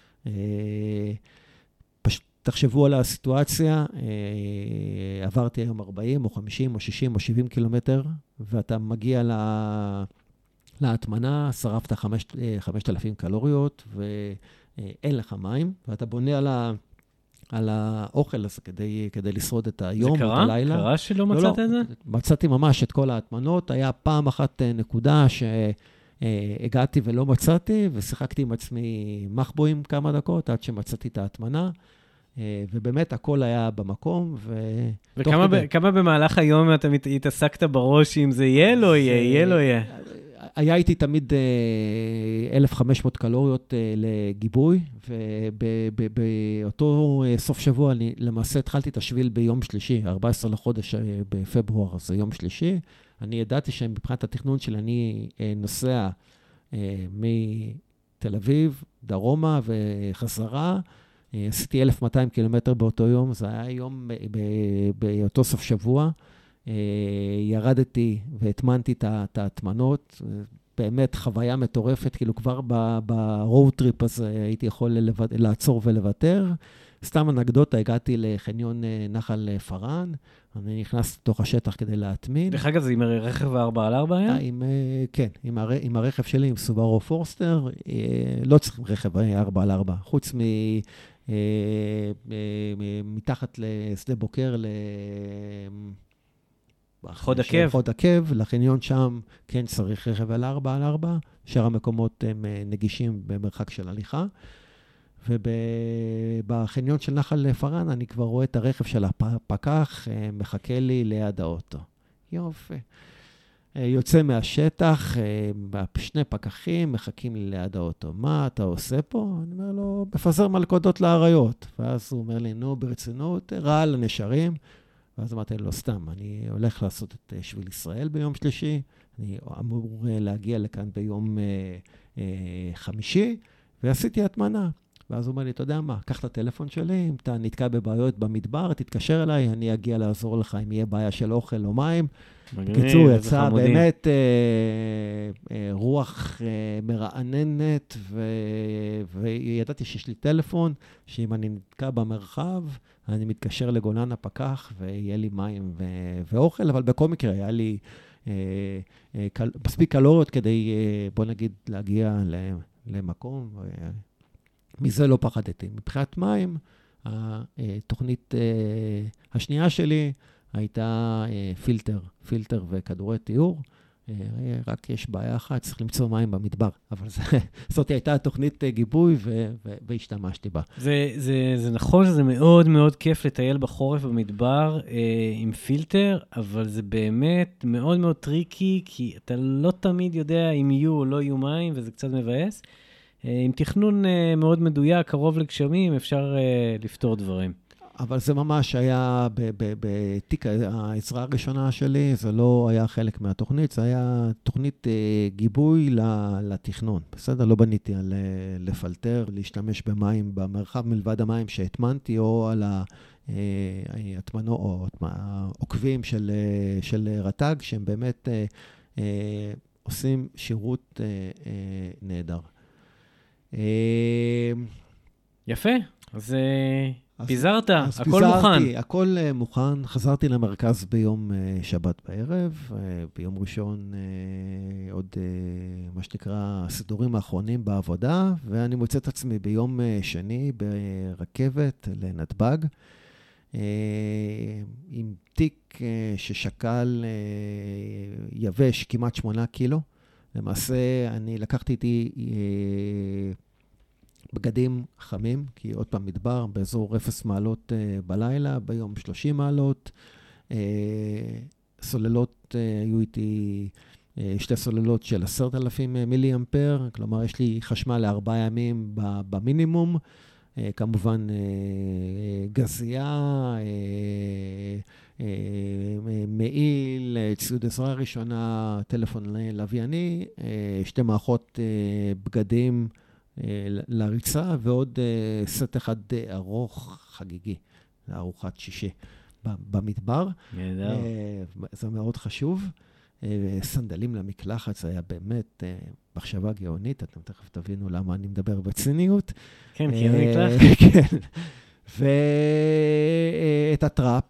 B: פשוט תחשבו על הסיטואציה, עברתי היום ארבעים או חמישים או שישים או שבעים קילומטר, ואתה מגיע להטמנה, שרפת חמשת אלפים קלוריות, ואין לך מים, ואתה בונה על ה... על האוכל הזה כדי, כדי לשרוד את היום,
A: זה קרה?
B: את הלילה.
A: קרה שלא מצאת לא, את זה?
B: מצאתי ממש את כל ההטמנות. היה פעם אחת נקודה שהגעתי ולא מצאתי, ושיחקתי עם עצמי מחבואים כמה דקות, עד שמצאתי את ההטמנה, ובאמת הכל היה במקום.
A: וכמה ב, כמה במהלך היום אתה התעסקת בראש אם זה יהיה, לא יהיה, יהיה, לא יהיה?
B: היה איתי תמיד אלף וחמש מאות קלוריות לגיבוי, ובאותו סוף שבוע אני למעשה התחלתי את השביל ביום שלישי, ארבעה עשר לחודש בפברואר, זה יום שלישי. אני ידעתי שמבחינת התכנון שלי אני נוסע מתל אביב, דרומה וחזרה, עשיתי אלף ומאתיים קילומטר באותו יום, זה היה יום באותו סוף שבוע, ירדתי והטמנתי את ההטמנות, באמת חוויה מטורפת, כאילו כבר ברואוד טריפ הזה הייתי יכול לעצור ולוותר. סתם אנקדוטה, הגעתי לחניון נחל פרן, אני נכנס לתוך השטח כדי להטמין.
A: דרך אגב, זה עם רכב ארבע על ארבע היה?
B: כן, עם הרכב שלי, עם סובארו פורסטר, לא צריך רכב ארבע על ארבע, חוץ מ... מתחת לשדה בוקר, ל...
A: חוד עקב.
B: חוד עקב, לחניון שם כן צריך רכב על ארבע על ארבע, שאר המקומות הם נגישים במרחק של הליכה, ובחניון של נחל פרן אני כבר רואה את הרכב של הפקח, מחכה לי ליד האוטו. יופי. יוצא מהשטח, שני פקחים מחכים לי ליד האוטו. מה אתה עושה פה? אני אומר לו, מפזר מלכודות לאריות. ואז הוא אומר לי, נו, ברצינות, רעל הנשרים. ואז אמרתי לו, סתם, אני הולך לעשות את שביל ישראל ביום שלישי, אני אמור להגיע לכאן ביום אה, אה, חמישי, ועשיתי הטמנה. ואז הוא אומר לי, אתה יודע מה, קח את הטלפון שלי, אם אתה נתקע בבעיות במדבר, תתקשר אליי, אני אגיע לעזור לך אם יהיה בעיה של אוכל או מים. בקיצור, יצא באמת אה, אה, רוח אה, מרעננת, ו... וידעתי שיש לי טלפון, שאם אני נתקע במרחב, אני מתקשר לגולן הפקח, ויהיה לי מים ו... ואוכל, אבל בכל מקרה היה לי אה, אה, קל... מספיק קלוריות כדי, אה, בוא נגיד, להגיע למקום, ו... מזה לא פחדתי. מבחינת מים, התוכנית השנייה שלי הייתה פילטר, פילטר וכדורי תיאור. רק יש בעיה אחת, צריך למצוא מים במדבר. אבל זאת הייתה תוכנית גיבוי והשתמשתי בה.
A: זה, זה, זה נכון שזה מאוד מאוד כיף לטייל בחורף במדבר עם פילטר, אבל זה באמת מאוד מאוד טריקי, כי אתה לא תמיד יודע אם יהיו או לא יהיו מים, וזה קצת מבאס. עם תכנון מאוד מדויק, קרוב לגשמים, אפשר לפתור דברים.
B: אבל זה ממש היה בתיק העזרה הראשונה שלי, זה לא היה חלק מהתוכנית, זה היה תוכנית גיבוי לתכנון. בסדר, לא בניתי על לפלטר, להשתמש במים במרחב מלבד המים שהטמנתי, או על התמנות, עוקבים של, של רט"ג, שהם באמת עושים שירות נהדר.
A: יפה, אז פיזרת,
B: אז
A: הכל
B: פיזרתי,
A: מוכן.
B: הכל מוכן, חזרתי למרכז ביום שבת בערב, ביום ראשון עוד מה שנקרא הסידורים האחרונים בעבודה, ואני מוצא את עצמי ביום שני ברכבת לנתב"ג, עם תיק ששקל יבש כמעט שמונה קילו. למעשה אני לקחתי איתי בגדים חמים, כי עוד פעם מדבר, באזור אפס מעלות בלילה, ביום שלושים מעלות. סוללות, היו איתי שתי סוללות של עשרת אלפים מילי אמפר, כלומר יש לי חשמל לארבעה ימים במינימום, כמובן גזייה, מעיל, ציוד עזרה ראשונה, טלפון לווייני, שתי מערכות בגדים לריצה, ועוד סט אחד ארוך חגיגי, לארוחת שישי במדבר. זה מאוד חשוב. סנדלים למקלחת, זה היה באמת מחשבה גאונית, אתם תכף תבינו למה אני מדבר בציניות.
A: כן, כי המקלחת.
B: כן. ואת הטראפ,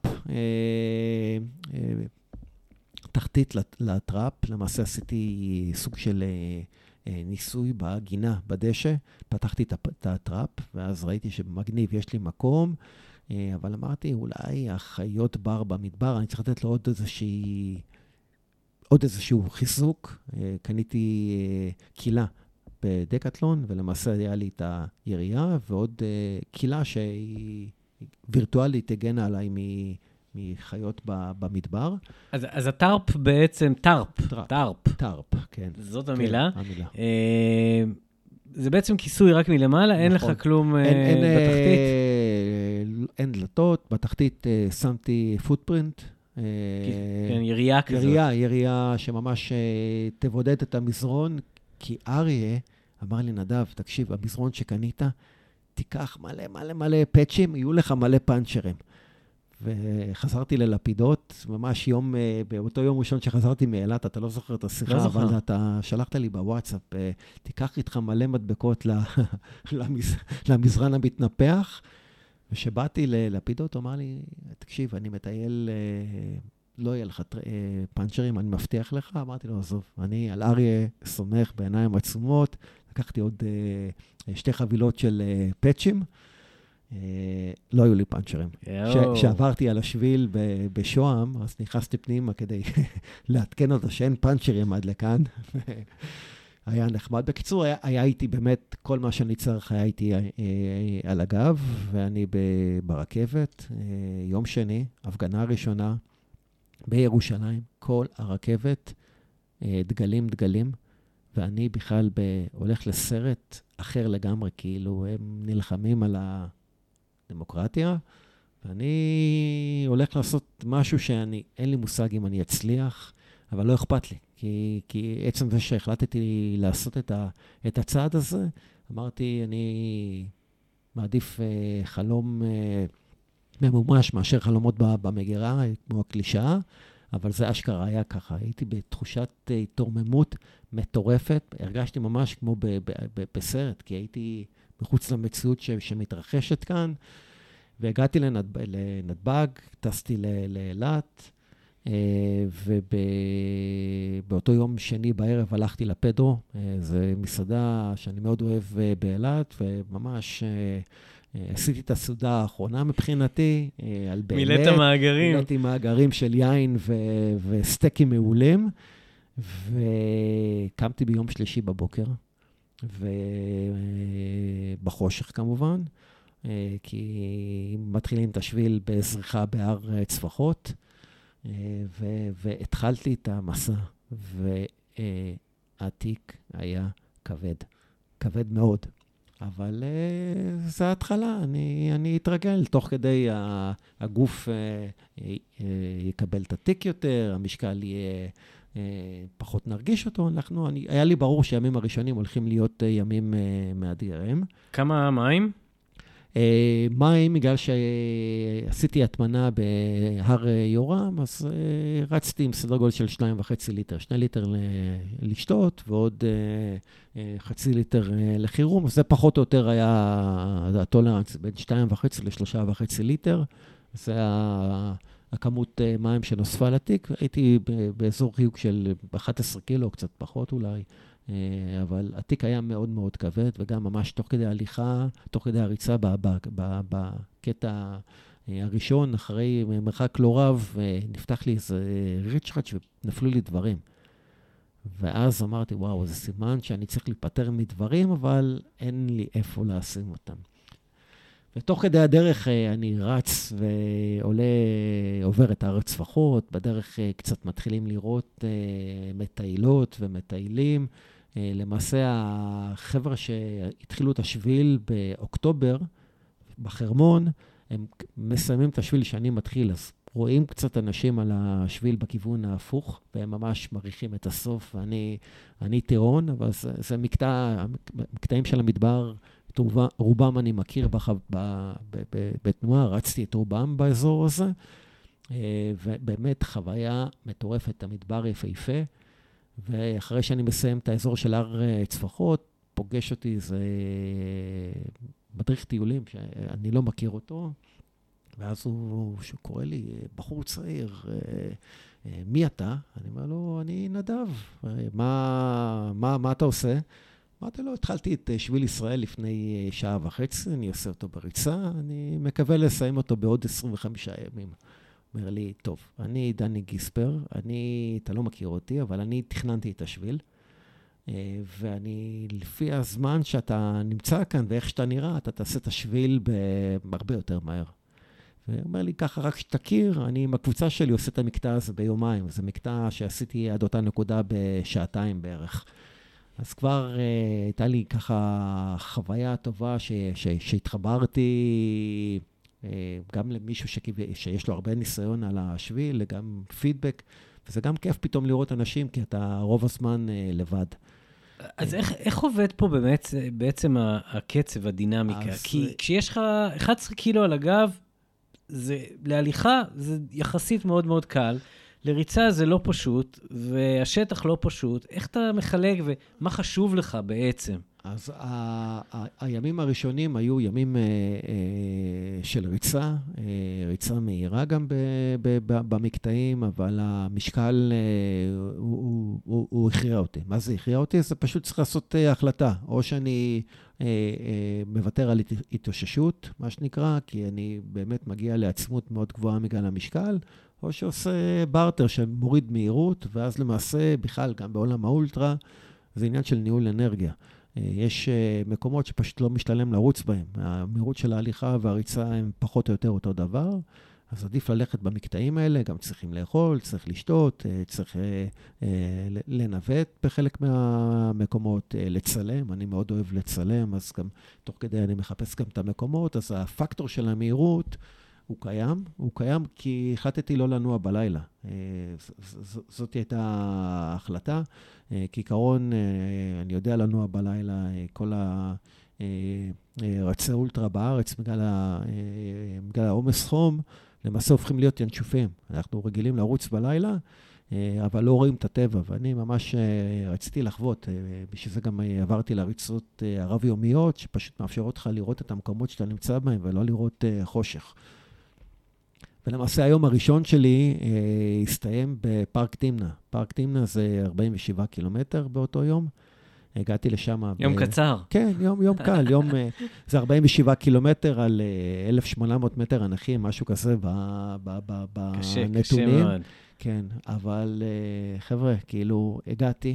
B: תחתית לטראפ, למעשה עשיתי סוג של ניסוי בגינה, בדשא, פתחתי את הטראפ, ואז ראיתי שמגניב, יש לי מקום, אבל אמרתי, אולי החיות בר במדבר, אני צריך לתת לו עוד איזושהי, עוד איזשהו חיזוק. קניתי קילה בדקטלון, ולמעשה היה לי את הירייה, ועוד קילה שהיא וירטואלית תגנה עליי מחיות במדבר.
A: אז, אז הטרפ בעצם, טרפ,
B: טרפ,
A: טרפ.
B: טרפ, כן.
A: זאת המילה.
B: כן, המילה.
A: אה, זה בעצם כיסוי רק מלמעלה, נכון. אין לך כלום אין, אין, בתחתית?
B: אין, אין דלתות, בתחתית שמתי פוטפרינט.
A: כן, ירייה כזאת.
B: ירייה, ירייה שממש תבודד את המזרון, כי אריה אמר לי, נדב, תקשיב, המזרון שקנית, תיקח מלא מלא מלא פאצ'ים, יהיו לך מלא פאנצ'רים. וחזרתי ללפידות, ממש יום, באותו יום ראשון שחזרתי מאילת, אתה לא זוכר את השיחה,
A: לא זוכר.
B: אבל אתה שלחת לי בוואטסאפ, תיקח איתך מלא מדבקות למז... למזרן המתנפח, ושבאתי ללפידות, הוא אמר לי, תקשיב, אני מטייל, לא יהיה לך פאנצ'רים, אני מבטיח לך. אמרתי לו, עזוב, אני על אריה סומך בעיניים עצומות, לקחתי עוד שתי חבילות של פאצ'ים, לא היו לי פאנצ'רים. כשעברתי על השביל בשוהם, אז נכנסתי פנימה כדי להתקן אותו שאין פאנצ'רים עד לכאן. היה נחמד. בקיצור, היה, היה איתי באמת, כל מה שאני צריך היה איתי אה, אה, על הגב, ואני ברכבת, אה, יום שני, הפגנה ראשונה בירושלים, כל הרכבת, אה, דגלים, דגלים, ואני בכלל ב, הולך לסרט אחר לגמרי, כאילו הם נלחמים על הדמוקרטיה, ואני הולך לעשות משהו שאני, אין לי מושג אם אני אצליח, אבל לא אכפת לי. כי, כי עצם זה שהחלטתי לעשות את, ה, את הצעד הזה, אמרתי, אני מעדיף אה, חלום אה, ממומש מאשר חלומות במגירה, כמו הקלישאה, אבל זה אשכרה היה ככה. הייתי בתחושת אה, התורממות מטורפת, הרגשתי ממש כמו ב, ב, ב, בסרט, כי הייתי מחוץ למציאות ש, שמתרחשת כאן, והגעתי לנתב, לנתב"ג, טסתי לאילת, ובאותו יום שני בערב הלכתי לפדרו, זו מסעדה שאני מאוד אוהב באילת, וממש עשיתי את הסעודה האחרונה מבחינתי, על באמת.
A: מילאת מאגרים.
B: מילאתי מאגרים של יין ו- וסטייקים מעולים, וקמתי ביום שלישי בבוקר, ובחושך כמובן, כי מתחילים את השביל בזריחה בהר צפחות, ו- והתחלתי את המסע, והתיק היה כבד, כבד מאוד. אבל uh, זה ההתחלה, אני, אני אתרגל, תוך כדי הגוף uh, uh, יקבל את התיק יותר, המשקל יהיה uh, פחות נרגיש אותו. אנחנו, אני, היה לי ברור שימים הראשונים הולכים להיות uh, ימים uh, מאתגרים.
A: כמה מים?
B: מים, בגלל שעשיתי התמנה בהר יורם, אז רצתי עם סדר גודל של שניים וחצי ליטר. שני ליטר לשתות, ועוד חצי ליטר לחירום. זה פחות או יותר היה הטולרנס, בין שתיים וחצי לשלושה וחצי ליטר. זה הכמות מים שנוספה לתיק. הייתי באזור חיוג של אחת עשרה קילו, קצת פחות אולי. אבל התיק היה מאוד מאוד כבד, וגם ממש תוך כדי ההליכה, תוך כדי הריצה בקטע הראשון, אחרי מרחק לא רב, נפתח לי איזה ריצ'רץ' ונפלו לי דברים. ואז אמרתי, וואו, זה סימן שאני צריך להיפטר מדברים, אבל אין לי איפה לשים אותם. ותוך כדי הדרך אני רץ ועולה, עובר את הארץ פחות, בדרך קצת מתחילים לראות מטיילות ומטיילים. למעשה החבר'ה שהתחילו את השביל באוקטובר, בחרמון, הם מסיימים את השביל שאני מתחיל, אז רואים קצת אנשים על השביל בכיוון ההפוך, והם ממש מריחים את הסוף, ואני אני טירון, אבל זה, זה מקטע, מקטעים של המדבר, רובם אני מכיר בח... ב... ב... ב... בתנועה, רצתי את רובם באזור הזה, ובאמת חוויה מטורפת, המדבר יפהפה, ואחרי שאני מסיים את האזור של הר צפחות, פוגש אותי איזה מדריך טיולים שאני לא מכיר אותו, ואז הוא קורא לי, בחור צעיר, מי אתה? אני אומר לו, אני נדב, מה, מה, מה אתה עושה? אמרתי לו, התחלתי את שביל ישראל לפני שעה וחצי, אני עושה אותו בריצה, אני מקווה לסיים אותו בעוד עשרים וחמישה ימים. אומר לי, טוב, אני דני גיספר, אני, אתה לא מכיר אותי, אבל אני תכננתי את השביל, ואני, לפי הזמן שאתה נמצא כאן ואיך שאתה נראה, אתה תעשה את השביל בהרבה יותר מהר. והוא אומר לי, ככה רק שתכיר, אני עם הקבוצה שלי עושה את המקטע הזה ביומיים, זה מקטע שעשיתי עד אותה נקודה בשעתיים בערך. אז כבר uh, הייתה לי ככה חוויה טובה ש, ש, שהתחברתי uh, גם למישהו שקיו, שיש לו הרבה ניסיון על השביל, גם פידבק, וזה גם כיף פתאום לראות אנשים, כי אתה רוב הזמן uh, לבד.
A: אז איך, איך עובד פה באמת, בעצם הקצב, הדינמיקה? אז... כי כשיש לך אחד עשר קילו על הגב, זה, להליכה זה יחסית מאוד מאוד קל, לריצה זה לא פשוט, והשטח לא פשוט. איך אתה מחלק ומה חשוב לך בעצם?
B: אז ה- ה- הימים הראשונים היו ימים אה, אה, של ריצה, אה, ריצה מהירה גם ב- ב- ב- במקטעים, אבל המשקל אה, הוא, הוא, הוא, הוא הכריע אותי. מה זה הכריע אותי? זה פשוט צריך לעשות אה, החלטה. או שאני אה, אה, מוותר על הת- התאוששות, מה שנקרא, כי אני באמת מגיע לעצמות מאוד גבוהה מגלל המשקל, או שעושה בארטר שמוריד מהירות, ואז למעשה בכלל גם בעולם האולטרה, זה עניין של ניהול אנרגיה. יש מקומות שפשוט לא משתלם לרוץ בהם. המהירות של ההליכה והריצה הם פחות או יותר אותו דבר, אז עדיף ללכת במקטעים האלה, גם צריכים לאכול, צריך לשתות, צריך לנווט בחלק מהמקומות, לצלם, אני מאוד אוהב לצלם, אז גם תוך כדי אני מחפש גם את המקומות, אז הפקטור של המהירות הוא קיים, הוא קיים כי החלטתי לא לנוע בלילה. זאת הייתה ההחלטה. כעיקרון, אני יודע לנוע בלילה, כל הרצי אולטרה בארץ, בגלל העומס חום, למעשה הופכים להיות ינשופים. אנחנו רגילים לרוץ בלילה, אבל לא רואים את הטבע, ואני ממש רציתי לחוות. בשביל זה גם עברתי לריצות הרב-יומיות, שפשוט מאפשרות לך לראות את המקומות שאתה נמצא בהם, ולא לראות חושך. ולמעשה היום הראשון שלי אה, הסתיים בפארק תמנה. פארק תמנה זה ארבעים ושבעה קילומטר באותו יום. הגעתי לשם...
A: יום ב... קצר.
B: כן, יום, יום קל. יום, זה ארבעים ושבעה קילומטר על אלף ושמונה מאות מטר אנכים, משהו כזה ב, ב, ב, ב,
A: קשה,
B: בנתונים.
A: קשה מאוד.
B: כן, אבל חבר'ה, כאילו הגעתי,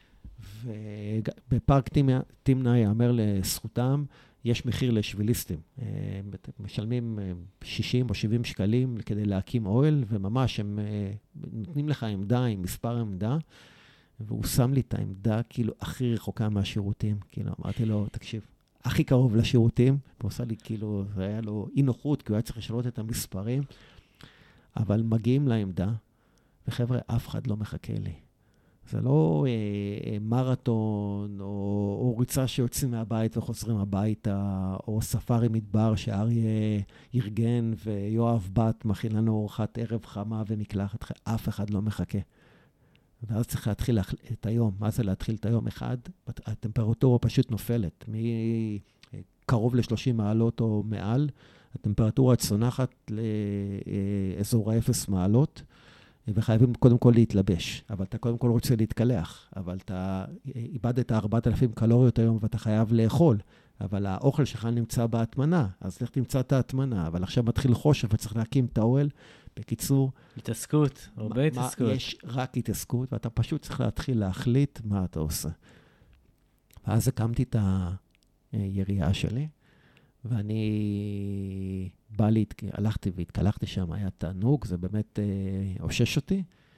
B: ובפארק תמנה, תמנה יאמר לזכותם, יש מחיר לשביליסטים. משלמים שישים או שבעים שקלים כדי להקים אוהל, וממש הם נותנים לך עמדה עם מספר עמדה, והוא שם לי את העמדה כאילו הכי רחוקה מהשירותים. כאילו, אמרתי לו, תקשיב, הכי קרוב לשירותים, הוא עושה לי כאילו, זה היה לו אי נוחות, כי הוא היה צריך לשנות את המספרים, אבל מגיעים לעמדה, וחבר'ה, אף אחד לא מחכה לי. זה לא אה, מרתון, או, או ריצה שיוצאים מהבית וחוזרים הביתה, או ספארי מדבר שאריה ארגן, ויואב בת מכין לנו ארוחת ערב חמה ומקלחת, אף אחד לא מחכה. ואז צריך להתחיל את היום. מה זה להתחיל את היום? אחד, הטמפרטורה פשוט נופלת. מקרוב ל-שלושים מעלות או מעל, הטמפרטורה צונחת לאזור ה-אפס מעלות, וחייבים קודם כל להתלבש. אבל אתה קודם כל רוצה להתקלח. אבל אתה איבדת ארבעת אלפים קלוריות היום ואתה חייב לאכול. אבל האוכל שלך נמצא בהטמנה, אז לך תמצא את ההטמנה. אבל עכשיו מתחיל חושך וצריך להקים את האוהל. בקיצור...
A: התעסקות, הרבה מה, התעסקות.
B: יש רק התעסקות, ואתה פשוט צריך להתחיל להחליט מה אתה עושה. ואז הקמתי את היריעה שלי, ואני בא לי, הלכתי והתקלחתי שם, היה תענוג, זה באמת הושש אותי,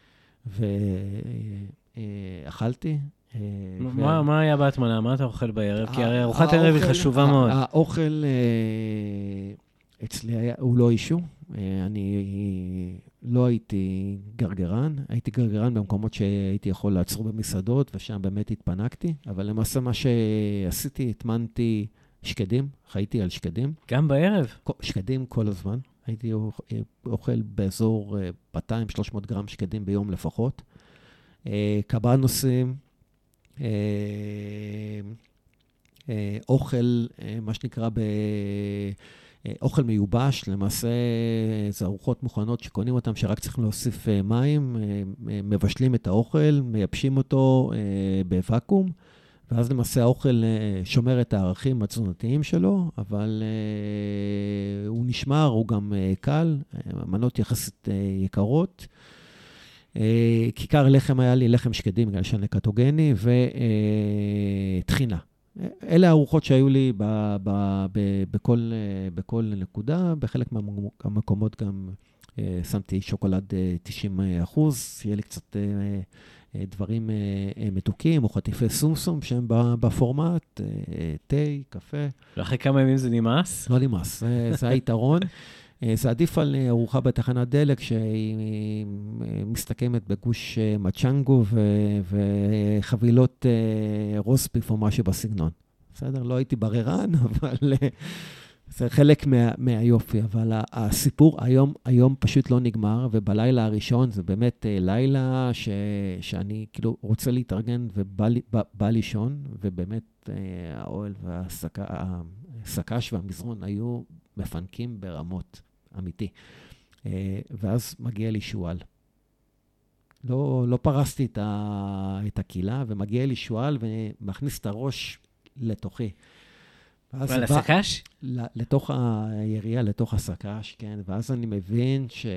B: ואכלתי.
A: מה, מה היה בהטמנה? מה אתה אוכל בערב? כי הרי ארוחת ערב היא חשובה מאוד.
B: האוכל אצלי היה, הוא לא אישו. אני לא הייתי גרגרן, הייתי גרגרן במקומות שהייתי יכול לעצור במסעדות, ושם באמת התפנקתי, אבל למעשה מה שעשיתי, התמנתי שקדים, חייתי על שקדים.
A: גם בערב?
B: שקדים כל הזמן. הייתי אוכל באזור מאתיים שלוש מאות גרם שקדים ביום לפחות. קבנוסים, אוכל, מה שנקרא ב... אוכל מיובש, למעשה זה ארוחות מוכנות שקונים אותם, שרק צריכים להוסיף מים, מבשלים את האוכל, מייבשים אותו בוואקום, ואז למעשה האוכל שומר את הערכים התזונתיים שלו, אבל הוא נשמר, הוא גם קל, מנות יחסית יקרות. כיכר לחם היה לי לחם שקדים, בגלל שאני קטוגני, וטחינה. אלה הארוחות שהיו לי ב, ב, ב, בכל, בכל נקודה. בחלק מהמקומות גם אה, שמתי שוקולד אה, תשעים אחוז, שיהיה לי קצת אה, אה, דברים אה, מתוקים, או חטיפי סומסום שהם בפורמט, אה, תה, קפה.
A: ואחרי כמה ימים זה נמאס?
B: לא נמאס, זה, זה היתרון. זה עדיף על ארוחה בתחנת דלק שהיא מסתכמת בגוש מצ'נגו וחבילות רוספיף או משהו בסגנון. בסדר? לא הייתי בררן, אבל זה חלק מה, מהיופי. אבל הסיפור היום, היום פשוט לא נגמר, ובלילה הראשון זה באמת לילה ש, שאני כאילו רוצה להתארגן ובא בא לישון, ובאמת האוהל והסקש והמזרון היו מפנקים ברמות. אמיתי. ואז מגיע לי שואל. לא, לא פרסתי את, ה, את הקהילה, ומגיע לי שואל ומכניס את הראש לתוכי.
A: ועל הסקש?
B: לתוך היריעה, לתוך הסקש, כן. ואז אני מבין ש...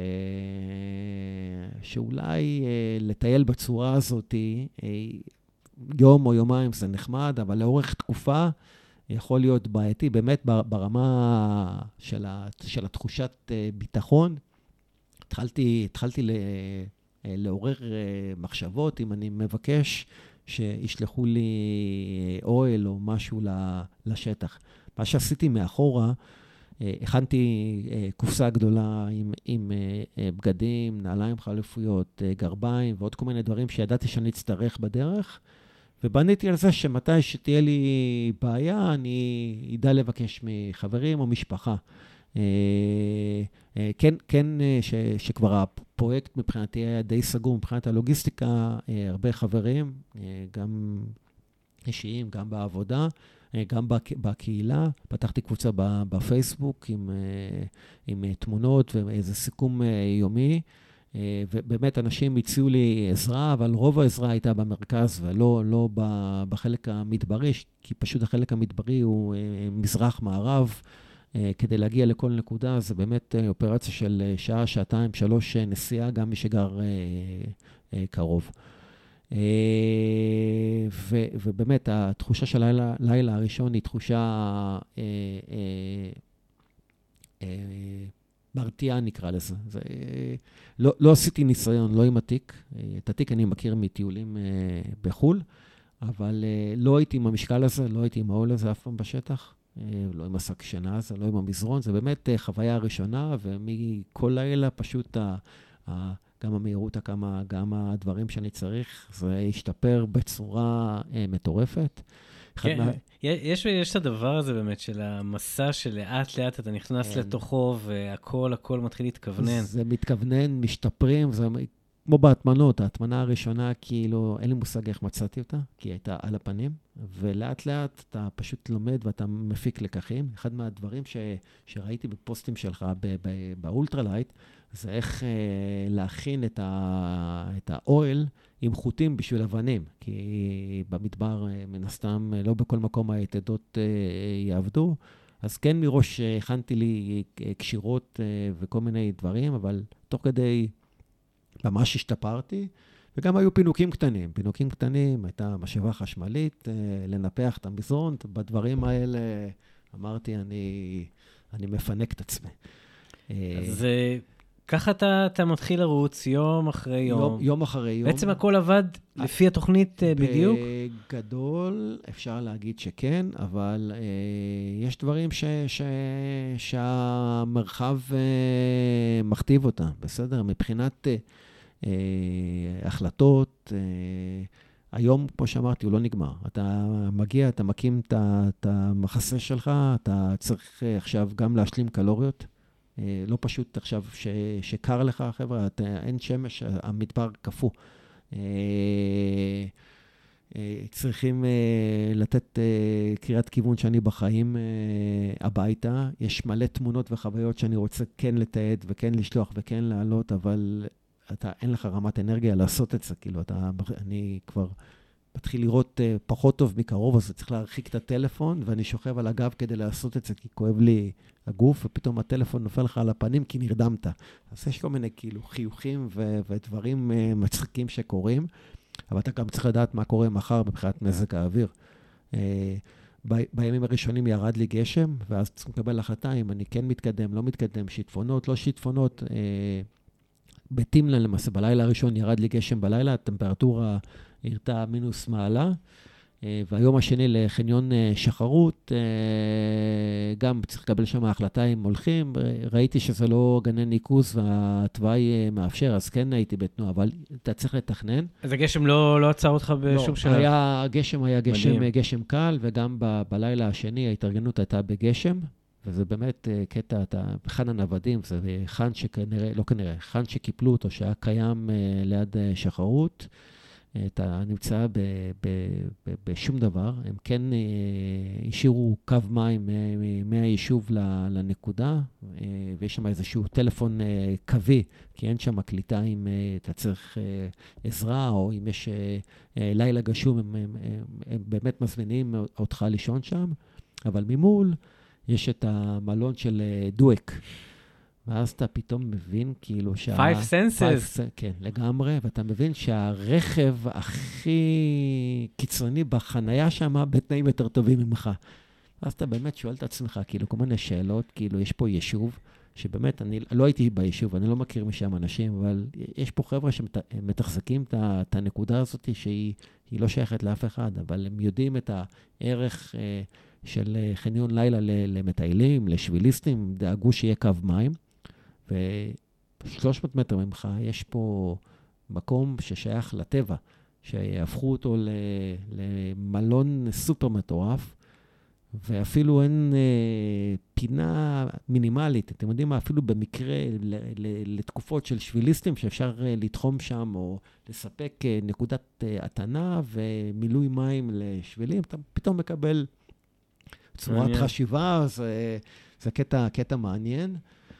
B: שאולי לטייל בצורה הזאת, יום או יומיים זה נחמד, אבל לאורך תקופה, יכול להיות בעייתי, באמת ברמה של, ה, של התחושת ביטחון. התחלתי, התחלתי ל, לעורר מחשבות, אם אני מבקש שישלחו לי אוהל או משהו לשטח. מה שעשיתי מאחורה, הכנתי קופסה גדולה עם, עם בגדים, נעליים חלופיות, גרביים ועוד כל מיני דברים שידעתי שאני אצטרך בדרך, ובניתי על זה שמתי שתהיה לי בעיה, אני אדע לבקש מחברים או משפחה. כן, כן ש, שכבר הפרויקט מבחינתי היה די סגור, מבחינת הלוגיסטיקה, הרבה חברים, גם אישיים, גם בעבודה, גם בקהילה. פתחתי קבוצה בפייסבוק עם, עם תמונות ואיזה סיכום יומי, ובאמת אנשים הציעו לי עזרה, אבל רוב העזרה הייתה במרכז ולא לא בחלק המדברי, כי פשוט החלק המדברי הוא מזרח-מערב. כדי להגיע לכל נקודה, זה באמת אופרציה של שעה, שעתיים, שלוש נסיעה, גם מי שגר קרוב. ובאמת, התחושה של לילה, לילה הראשון היא תחושה מרתיעה, נקרא לזה. זה, לא, לא עשיתי ניסיון, לא עם התיק. את התיק אני מכיר מטיולים בחול, אבל לא הייתי עם המשקל הזה, לא הייתי עם העול הזה אף פעם בשטח. לא עם השק שינה הזה, לא עם המזרון. זה באמת חוויה ראשונה, ומכל לילה פשוט גם המהירות, כמה, גם הדברים שאני צריך, זה השתפר בצורה אה, מטורפת.
A: כן,
B: מה...
A: יש, יש את הדבר הזה באמת של המסע שלאט לאט אתה נכנס כן. לתוכו, והכל, הכל מתחיל להתכוונן.
B: זה מתכוונן, משתפרים, זה כמו בהטמנות, ההטמנה הראשונה, כאילו, אין לי מושג איך מצאתי אותה, כי היא הייתה על הפנים, ולאט לאט אתה פשוט לומד ואתה מפיק לקחים. אחד מהדברים ש, שראיתי בפוסטים שלך באולטרלייט, זה איך אה, להכין את, ה, את האויל עם חוטים בשביל אבנים, כי במדבר, אה, מן הסתם, לא בכל מקום היתדות אה, יעבדו, אז כן מראש הכנתי לי קשירות אה, וכל מיני דברים, אבל תוך כדי ממש השתפרתי, וגם היו פינוקים קטנים. פינוקים קטנים, הייתה משאבה חשמלית, אה, לנפח את המזרון, בדברים האלה אמרתי, אני, אני מפנק את עצמי.
A: אז אה, ככה אתה, אתה מתחיל לרוץ יום אחרי יום.
B: יום, יום אחרי יום.
A: בעצם הכל עבד לפי התוכנית אה, בדיוק?
B: בגדול, אפשר להגיד שכן, אבל אה, יש דברים ש, ש, שהמרחב אה, מכתיב אותם, בסדר? מבחינת אה, אה, החלטות, אה, היום, כמו שאמרתי, הוא לא נגמר. אתה מגיע, אתה מקים את המחסה שלך, אתה צריך עכשיו גם להשלים קלוריות, לא פשוט עכשיו ש, שקר לך, חבר'ה, אין שמש, המדבר קפוא. צריכים לתת קריאת כיוון שאני בחיים הביתה. יש מלא תמונות וחוויות שאני רוצה כן לתעד וכן לשלוח וכן לעלות, אבל אתה, אין לך רמת אנרגיה לעשות את זה. כאילו, אתה, אני כבר מתחיל לראות פחות טוב מקרוב, אז צריך להרחיק את הטלפון, ואני שוכב על הגב כדי לעשות את זה, כי כואב לי הגוף, ופתאום הטלפון נופל לך על הפנים, כי נרדמת. אז יש כל מיני כאילו חיוכים ו- ודברים uh, מצחיקים שקורים, אבל אתה גם צריך לדעת מה קורה מחר מבחינת מזג האוויר. Uh, ב- בימים הראשונים ירד לי גשם, ואז צריך לקבל החלטה אם אני כן מתקדם, לא מתקדם, שיטפונות, לא שיטפונות. Uh, בטימלן למעשה, בלילה הראשון ירד לי גשם בלילה, הטמפרטורה הרתה מינוס מעלה, והיום השני לחניון שחרות, גם צריך לקבל שם ההחלטה אם הולכים, ראיתי שזה לא גני ניקוז והתוואי מאפשר, אז כן הייתי בתנועה, אבל אתה צריך לתכנן.
A: אז הגשם לא, לא עצר אותך בשום
B: לא,
A: שלב?
B: היה, הגשם היה גשם, גשם קל, וגם ב, בלילה השני ההתארגנות הייתה בגשם, וזה באמת קטע, אתה, חן הנוודים, זה חן שכנראה, לא כנראה, חן שקיפלו אותו, שהיה קיים ליד שחרות, אתה נמצא ב, ב, ב, בשום דבר, הם כן השאירו קו מים מהיישוב לנקודה, ויש שם איזשהו טלפון קווי, כי אין שם קליטה אם אתה צריך עזרה, או אם יש לילה גשום, הם, הם, הם באמת מזמינים אותך לישון שם, אבל ממול יש את המלון של דואק, ואז אתה פתאום מבין כאילו שה...
A: Five senses.
B: Five, כן, לגמרי, ואתה מבין שהרכב הכי קיצוני בחנייה שם בתנאים יותר טובים ממך. ואז אתה באמת שואל את עצמך, כאילו, כל מיני שאלות, כאילו, יש פה יישוב, שבאמת, אני לא הייתי ביישוב, אני לא מכיר משם אנשים, אבל יש פה חבר'ה שמתחזקים את הנקודה הזאת, שהיא לא שייכת לאף אחד, אבל הם יודעים את הערך של חניון לילה למטיילים, לשביליסטים, דאגו שיהיה קו מים, ו-שלוש מאות מטר ממך יש פה מקום ששייך לטבע, שהפכו אותו למלון סופר מטורף, ואפילו אין אה, פינה מינימלית. אתם יודעים מה? אפילו במקרה ל- ל- לתקופות של שביליסטים שאפשר אה, לתחום שם, או לספק אה, נקודת אה, עתנה ומילוי מים לשבילים, אתה פתאום מקבל צורת מעניין. חשיבה, זה, זה קטע, קטע מעניין.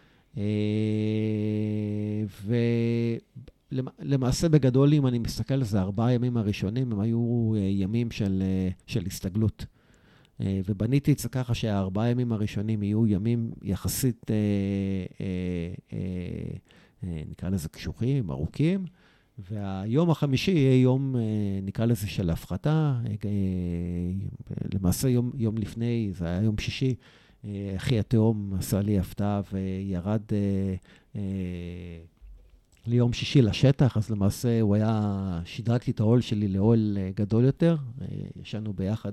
B: ולמעשה בגדול, אם אני מסתכל על זה, ארבעה ימים הראשונים, הם היו ימים של, של הסתגלות. ובניתי את זה ככה שהארבעה ימים הראשונים יהיו ימים יחסית, נקרא לזה קשוחים, ארוכים, והיום החמישי יהיה יום, נקרא לזה של הפחתה. למעשה יום, יום לפני, זה היה יום שישי, אחי התאום עשה לי הפתעה וירד אה, אה, ליום שישי לשטח, אז למעשה הוא היה, שדרגתי את העול שלי לעול גדול יותר, אה, ישנו ביחד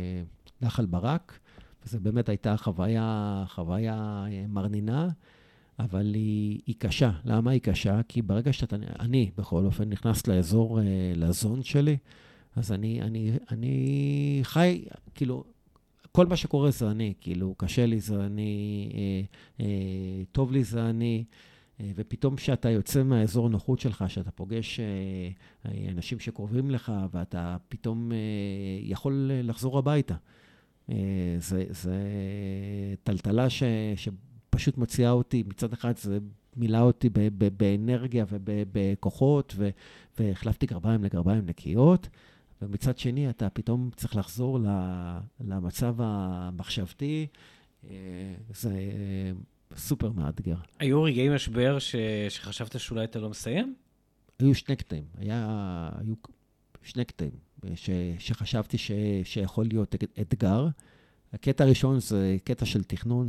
B: בנחל ברק, וזה באמת הייתה חוויה, חוויה מרנינה, אבל היא, היא קשה. למה היא קשה? כי ברגע שאתה, אני בכל אופן נכנס לאזור, לזון שלי, אז אני, אני, אני חי, כאילו, כל מה שקורה זה אני, כאילו, קשה לי זה אני, אה, אה, טוב לי זה אני, אה, ופתאום כשאתה יוצא מהאזור נוחות שלך, שאתה פוגש אה, אנשים שקרובים לך, ואתה פתאום אה, יכול לחזור הביתה. אה, זה, זה טלטלה ש, שפשוט מוציאה אותי, מצד אחד זה מילא אותי ב, ב, באנרגיה ובכוחות, ו, והחלפתי גרביים לגרביים נקיות, ומצד שני, אתה פתאום צריך לחזור למצב המחשבתי, זה סופר מאתגר.
A: היו רגעי משבר ש... שחשבת שאולי אתה לא מסיים?
B: היו שני קטעים, היה... היו שני קטעים ש... שחשבתי ש... שיכול להיות אתגר. הקטע הראשון זה קטע של תכנון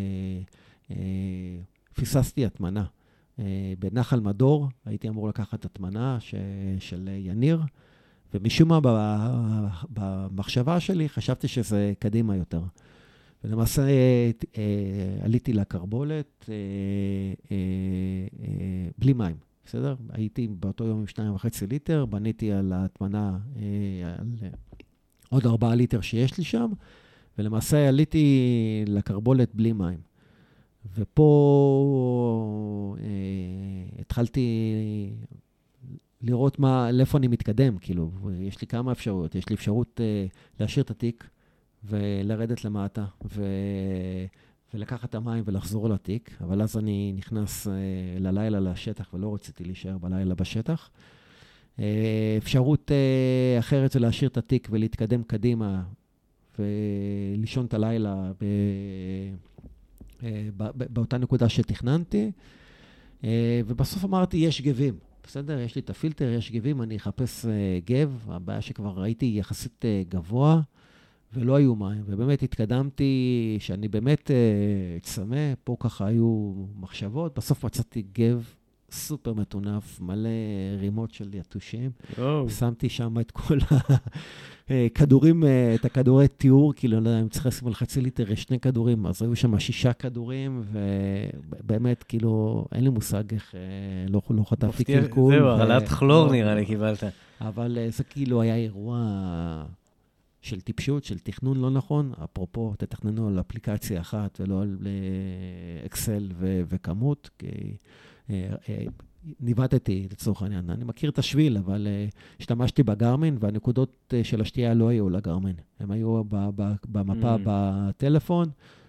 B: שפיססתי התמנה. בנחל מדור הייתי אמור לקחת התמנה ש... של יניר, ומשום מה במחשבה שלי חשבתי שזה קדימה יותר. ולמעשה עליתי לקרבולת בלי מים, בסדר? הייתי באותו יום עם שניים וחצי ליטר, בניתי על ההטמנה על עוד ארבעה ליטר שיש לי שם, ולמעשה עליתי לקרבולת בלי מים. ופה התחלתי לראות מה, לאיפה אני מתקדם, כאילו, יש לי כמה אפשרויות, יש לי אפשרות אה, להשאיר את התיק, ולרדת למטה, ו... ולקחת את המים ולחזור לתיק, אבל אז אני נכנס אה, ללילה לשטח, ולא רציתי להישאר בלילה בשטח. אה, אפשרות אה, אחרת זה להשאיר את התיק ולהתקדם קדימה, ולישון את הלילה ב... אה, ב... באותה נקודה שתכננתי, אה, ובסוף אמרתי, יש גבים. בסדר, יש לי את הפילטר, יש גבים, אני אחפש uh, גב, הבעיה שכבר ראיתי יחסית uh, גבוה, ולא היו מים, ובאמת התקדמתי, שאני באמת uh, צמא, פה ככה היו מחשבות, בסוף מצאתי גב סופר מטונף, מלא רימות של יתושים, oh. שמתי שם את כל הכדורים, את הכדורי תיאור, כאילו, לא יודע, אם צריך לשים על חצי ליטר, שני כדורים, אז היו שם שישה כדורים, ובאמת, כאילו, אין לי מושג איך, לא, לא חטפתי קלקול.
A: זהו, הרעלת כלור נראה לי קיבלת.
B: אבל זה כאילו היה אירוע של טיפשות, של תכנון לא נכון, אפרופו, תתכננו על אפליקציה אחת, ולא על אקסל וכמות, כי... ניווטתי לצורך העניין. אני מכיר את השביל, אבל השתמשתי בגרמין, והנקודות של השתייה לא היו לגרמין. הם היו במפה בטלפון,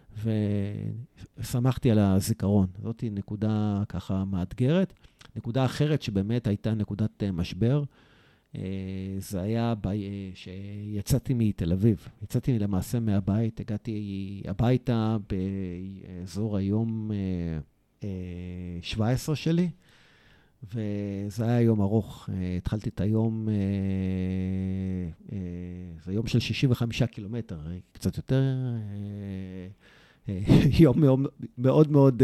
B: ושמחתי על הזיכרון. זאת נקודה ככה מאתגרת. נקודה אחרת שבאמת הייתה נקודת משבר, זה היה שיצאתי מתל אביב. יצאתי למעשה מהבית, הגעתי הביתה באזור היום שבע עשרה שלי, וזה היה יום ארוך. התחלתי את היום, זה יום של שישים וחמישה קילומטר, קצת יותר, יום מאוד מאוד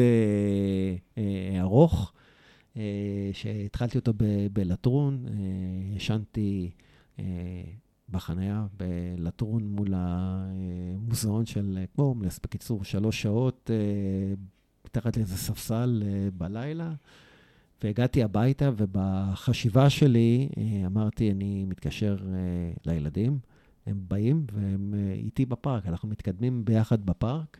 B: ארוך, שהתחלתי אותו בלטרון, ישנתי בחניה בלטרון מול המוזיאון של קומלס, בקיצור שלוש שעות, מתחת לאיזה ספסל בלילה, והגעתי הביתה, ובחשיבה שלי אמרתי, אני מתקשר לילדים, הם באים והם איתי בפארק, אנחנו מתקדמים ביחד בפארק,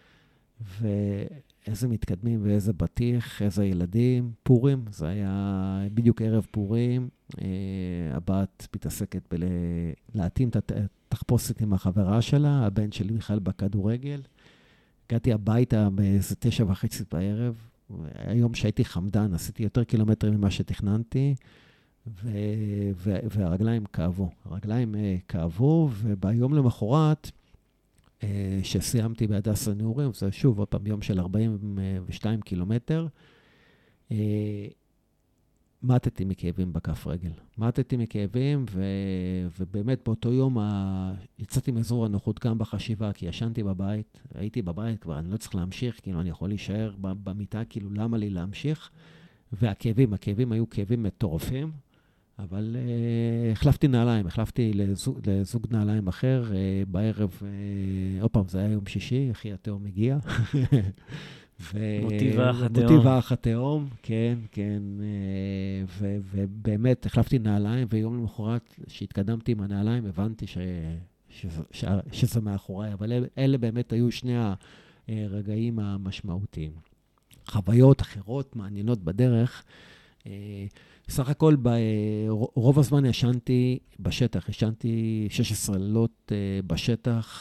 B: ואיזה מתקדמים ואיזה בטיח, איזה ילדים, פורים, זה היה בדיוק ערב פורים, הבת מתעסקת בלהתאים את התחפושת עם החברה שלה, הבן שלי בכלל בכדורגל, הגעתי הביתה באיזה תשע וחצי בערב, היום שהייתי חמדן, עשיתי יותר קילומטרים ממה שתכננתי, ו- ו- והרגליים כאבו. הרגליים uh, כאבו, וביום למחרת, uh, שסיימתי בהדסה נעורים, זה שוב, עוד פעם, יום של ארבעים ושתיים קילומטר, uh, מתתי מכאבים בכף רגל. מתתי מכאבים, ו- ובאמת באותו יום ה- יצאתי מאזור הנוחות גם בחשיבה, כי ישנתי בבית, הייתי בבית כבר, אני לא צריך להמשיך, כאילו אני יכול להישאר במיטה, כאילו למה לי להמשיך? והכאבים, הכאבים היו כאבים מטורפים, אבל uh, החלפתי נעליים, החלפתי לזוג, לזוג נעליים אחר, uh, בערב, uh, עוד פעם, זה היה יום שישי, אחי התאום הגיע,
A: מוטיב האח התאום.
B: מוטיב האח התאום, כן, כן. ו- ובאמת, החלפתי נעליים, ויום למחרת שהתקדמתי עם הנעליים, הבנתי ש- שזה, ש- שזה מאחוריי, אבל אלה, אלה באמת היו שני הרגעים המשמעותיים. חוויות אחרות, מעניינות בדרך. סך הכל, רוב הזמן ישנתי בשטח, ישנתי שש עשרה לילות בשטח,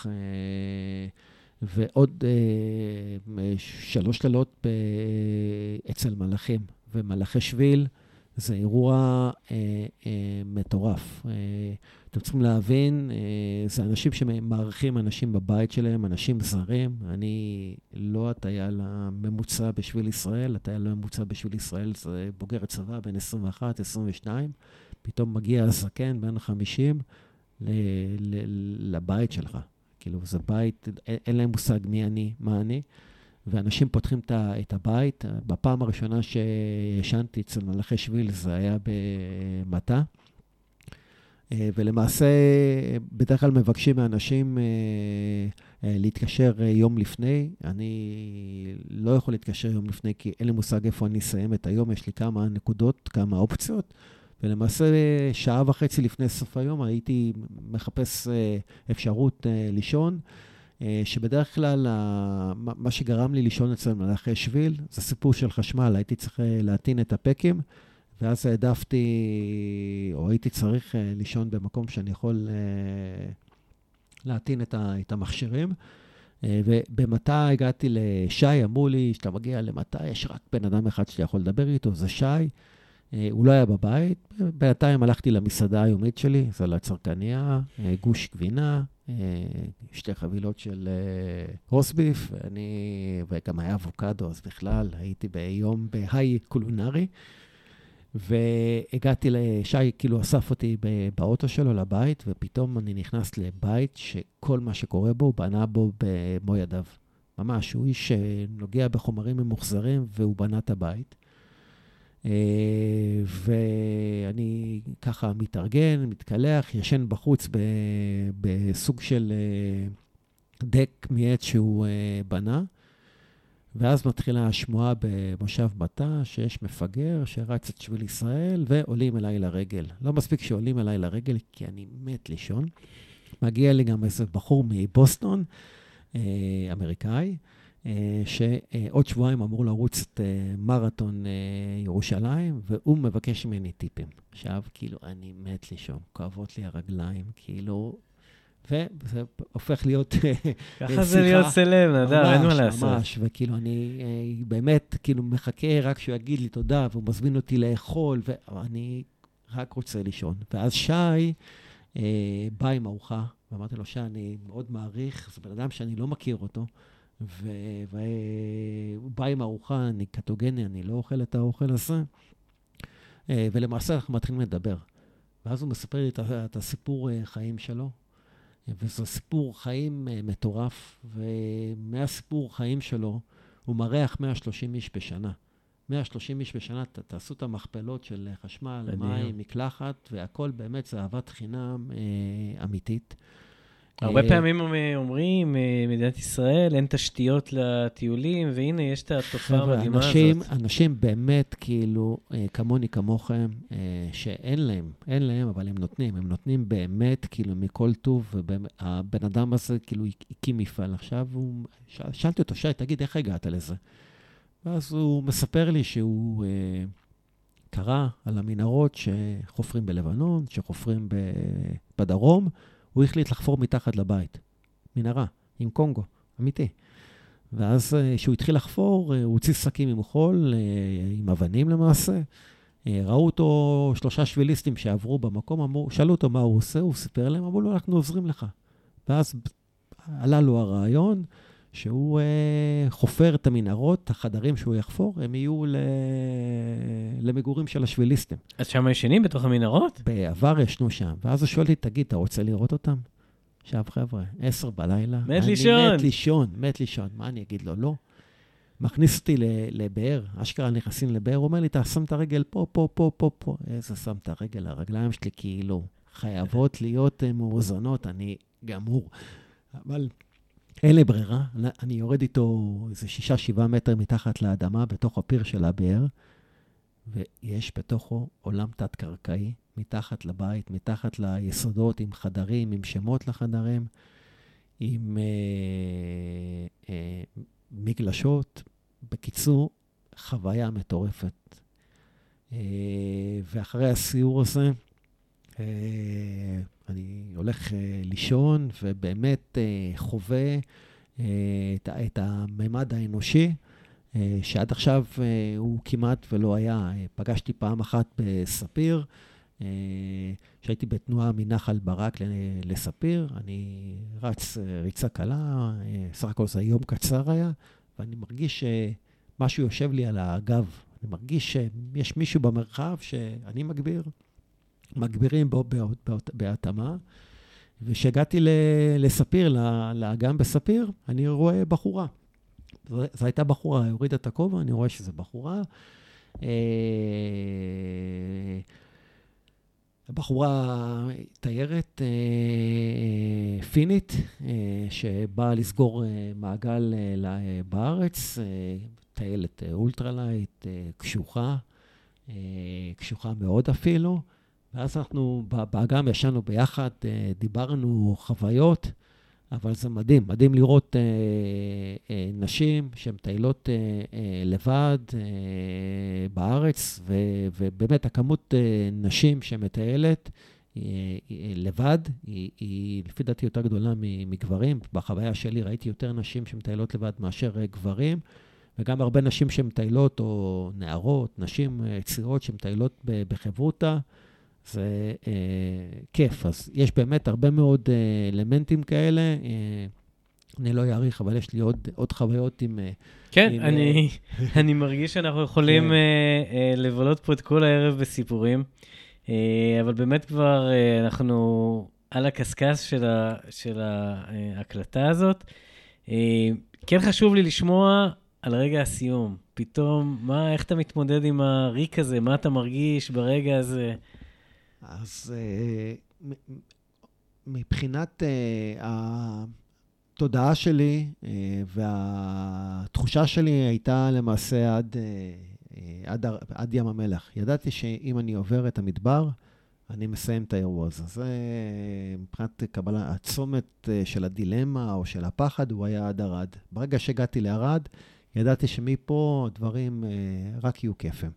B: ועוד שלוש לילות אצל מלאכים. ומלאכי שביל זה אירוע מטורף. אתם צריכים להבין, זה אנשים שמערכים אנשים בבית שלהם, אנשים זרים. אני לא הטייל הממוצע בשביל ישראל, הטייל הממוצע בשביל ישראל זה בוגר צבא בין עשרים ואחת עשרים ושתיים, פתאום מגיע הזקן בין חמישים ל- ל- לבית שלך. כאילו, זה בית, אין להם מושג מי אני, מה אני, ואנשים פותחים את הבית. בפעם הראשונה שישנתי אצל מלאכי שביל, זה היה במטה, ולמעשה, בדרך כלל מבקשים מאנשים להתקשר יום לפני. אני לא יכול להתקשר יום לפני, כי אין לי מושג איפה אני אסיים את היום. יש לי כמה נקודות, כמה אופציות, ולמעשה שעה וחצי לפני סוף היום הייתי מחפש אפשרות לישון, שבדרך כלל מה שגרם לי לישון אצל מלאכי שביל זה סיפור של חשמל. הייתי צריך להטעין את הפקים, ואז העדפתי, או הייתי צריך לישון במקום שאני יכול להטעין את המכשירים. ובמטה הגעתי לשי, אמרו לי, שאתה מגיע למטה, יש רק בן אדם אחד שאתה יכול לדבר איתו, זה שי. הוא לא היה בבית. בינתיים הלכתי למסעדה היומית שלי, זה לצרכניה, גוש גבינה, שתי חבילות של רוסביף, ואני, וגם היה אבוקדו, אז בכלל הייתי ביום בהיי קולינרי, והגעתי לשי, כאילו אסף אותי באוטו שלו לבית, ופתאום אני נכנס לבית שכל מה שקורה בו, הוא בנה בו במו ידיו. ממש, הוא איש שנוגע בחומרים ממוחזרים, והוא בנה את הבית. ואני ככה מתארגן, מתקלח, ישן בחוץ בסוג של דק מעץ שהוא בנה, ואז מתחילה השמועה במושב מטה, שיש מפגר שרץ את שביל ישראל, ועולים אליי לרגל. לא מספיק שעולים אליי לרגל, כי אני מת לישון. מגיע לי גם איזה בחור מבוסטון, אמריקאי, שעוד שבועיים אמור לרוץ את מרתון ירושלים, והוא מבקש ממני טיפים. עכשיו, כאילו, אני מת לישון, כואבות לי הרגליים, כאילו, וזה הופך להיות
A: ככה זה להיות סלב, נדע, אין מה לעשות.
B: ממש, וכאילו, אני באמת, כאילו, מחכה רק שהוא יגיד לי תודה, והוא מזמין אותי לאכול, ואני רק רוצה לישון. ואז שי בא עם ארוחה, ואמרתי לו, שי, אני מאוד מעריך, זה בן אדם שאני לא מכיר אותו, והוא בא עם ארוחה, אני קטוגני, אני לא אוכל את האוכל הזה, ולמעשה אנחנו מתחילים לדבר. ואז הוא מספר לי את הסיפור חיים שלו, וזה סיפור חיים מטורף, ומהסיפור חיים שלו הוא מריח מאה ושלושים איש בשנה. מאה ושלושים איש בשנה, תעשו את המכפלות של חשמל, מים, מקלחת, והכל באמת זה אהבת חינם אמיתית.
A: הרבה פעמים אומרים, מדינת ישראל, אין תשתיות לטיולים, והנה יש את התופעה המדהימה הזאת.
B: אנשים באמת, כאילו, כמוני, כמוכם, שאין להם, אין להם, אבל הם נותנים, הם נותנים באמת, כאילו, מכל טוב, והבן אדם הזה, כאילו, הקים מפעל. עכשיו, שאלתי אותו, שי, תגיד, איך הגעת לזה? ואז הוא מספר לי שהוא קרא על המנהרות שחופרים בלבנון, שחופרים בדרום, הוא החליט לחפור מתחת לבית, מנהרה, עם קונגו, אמיתי. ואז כשהוא התחיל לחפור, הוא הוציא שקים עם חול, עם אבנים למעשה. ראו אותו שלושה שביליסטים שעברו במקום, אמרו, שאלו אותו מה הוא עושה, הוא סיפר להם, אמרו לו, אנחנו עוזרים לך. ואז עלה לו הרעיון, שהוא חופר את המנהרות, החדרים שהוא יחפור, הם יהיו למגורים של השביליסטים.
A: אז שם ישנים בתוך המנהרות?
B: בעבר ישנו שם. ואז הוא שואל לי, תגיד, אתה רוצה לראות אותם? עכשיו, חבר'ה, עשר בלילה.
A: מת לישון.
B: אני מת לישון, מת לישון. מה אני אגיד לו? לא. מכניס אותי לבאר, אשכרה נכנסים לבאר, הוא אומר לי, אתה שם את הרגל פה, פה, פה, פה, פה. איזה שם את הרגל? הרגליים שלי כאילו חייבות להיות מאוזנות, אני גמור. אבל אין לי ברירה, אני יורד איתו איזה שישה, שבעה מטר מתחת לאדמה, בתוך הפיר של הבאר, ויש בתוכו עולם תת-קרקעי, מתחת לבית, מתחת ליסודות, עם חדרים, עם שמות לחדרים, עם אה, אה, מגלשות. בקיצור, חוויה מטורפת. אה, ואחרי הסיור הזה, אה, אני הולך אה, לישון, ובאמת אה, חווה אה, את, את הממד האנושי, אה, שעד עכשיו אה, הוא כמעט ולא היה. אה, פגשתי פעם אחת בספיר, אה, שהייתי בתנועה מנחל ברק לספיר, אני רץ אה, ריצה קלה, אה, סך הכל זה יום קצר היה, ואני מרגיש שמשהו יושב לי על הגב. אני מרגיש שיש מישהו במרחב שאני מגביר, מגבירים בו בהתאמה, וכשהגעתי לספיר, לאגם בספיר, אני רואה בחורה. זו הייתה בחורה, הורידה את הכובע, אני רואה שזו בחורה. הבחורה תיירת פינית, שבאה לסגור מעגל בארץ, טיילת אולטרלייט, קשוחה, קשוחה מאוד אפילו. ואז אנחנו באגם ישנו ביחד, דיברנו חוויות, אבל זה מדהים, מדהים לראות אה, אה, נשים שהן טיילות אה, אה, לבד אה, בארץ, ו, ובאמת הכמות אה, נשים שמטיילת אה, אה, לבד, היא, היא לפי דעתי יותר גדולה מגברים. בחוויה שלי ראיתי יותר נשים שמטיילות לבד מאשר גברים, וגם הרבה נשים שמטיילות, או נערות, נשים צעירות שמטיילות בחברותה, זה אה, כיף. אז יש באמת הרבה מאוד אה, אלמנטים כאלה. אה, אני לא יעריך, אבל יש לי עוד, עוד חוויות עם...
A: כן,
B: עם,
A: אני,
B: אה...
A: אני מרגיש שאנחנו יכולים כן. אה, אה, לבלות פה את כל הערב בסיפורים, אה, אבל באמת כבר אה, אנחנו על הקסקס של, ה, של ההקלטה הזאת. אה, כן חשוב לי לשמוע על רגע הסיום. פתאום, מה, איך אתה מתמודד עם הריק הזה? מה אתה מרגיש ברגע הזה?
B: אז uh, מבחינת uh, התודעה שלי uh, והתחושה שלי הייתה למעשה עד, uh, עד, עד ים המלח. ידעתי שאם אני עובר את המדבר, אני מסיים את האירוע הזה. זה מבחינת קבלה, הצומת uh, של הדילמה או של הפחד, הוא היה עד ארד. ברגע שהגעתי לארד, ידעתי שמפה דברים uh, רק יהיו כיפם.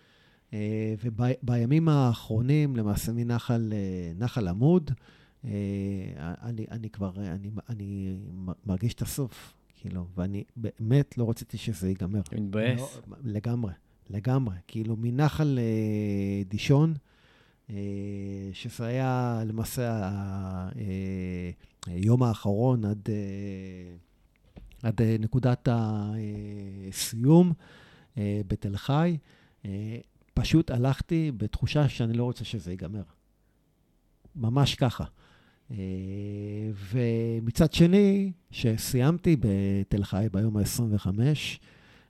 B: ובימים האחרונים, למעשה מנחל נחל עמוד, אני, אני כבר, אני, אני מרגיש את הסוף, כאילו, ואני באמת לא רציתי שזה ייגמר.
A: מתבאס.
B: לא, לגמרי, לגמרי. כאילו, מנחל דישון, שזה היה למעשה היום האחרון עד, עד נקודת הסיום בתל חי, פשוט הלכתי בתחושה שאני לא רוצה שזה ייגמר. ממש ככה. ומצד שני, שסיימתי בתל חי ביום ה-עשרים וחמש,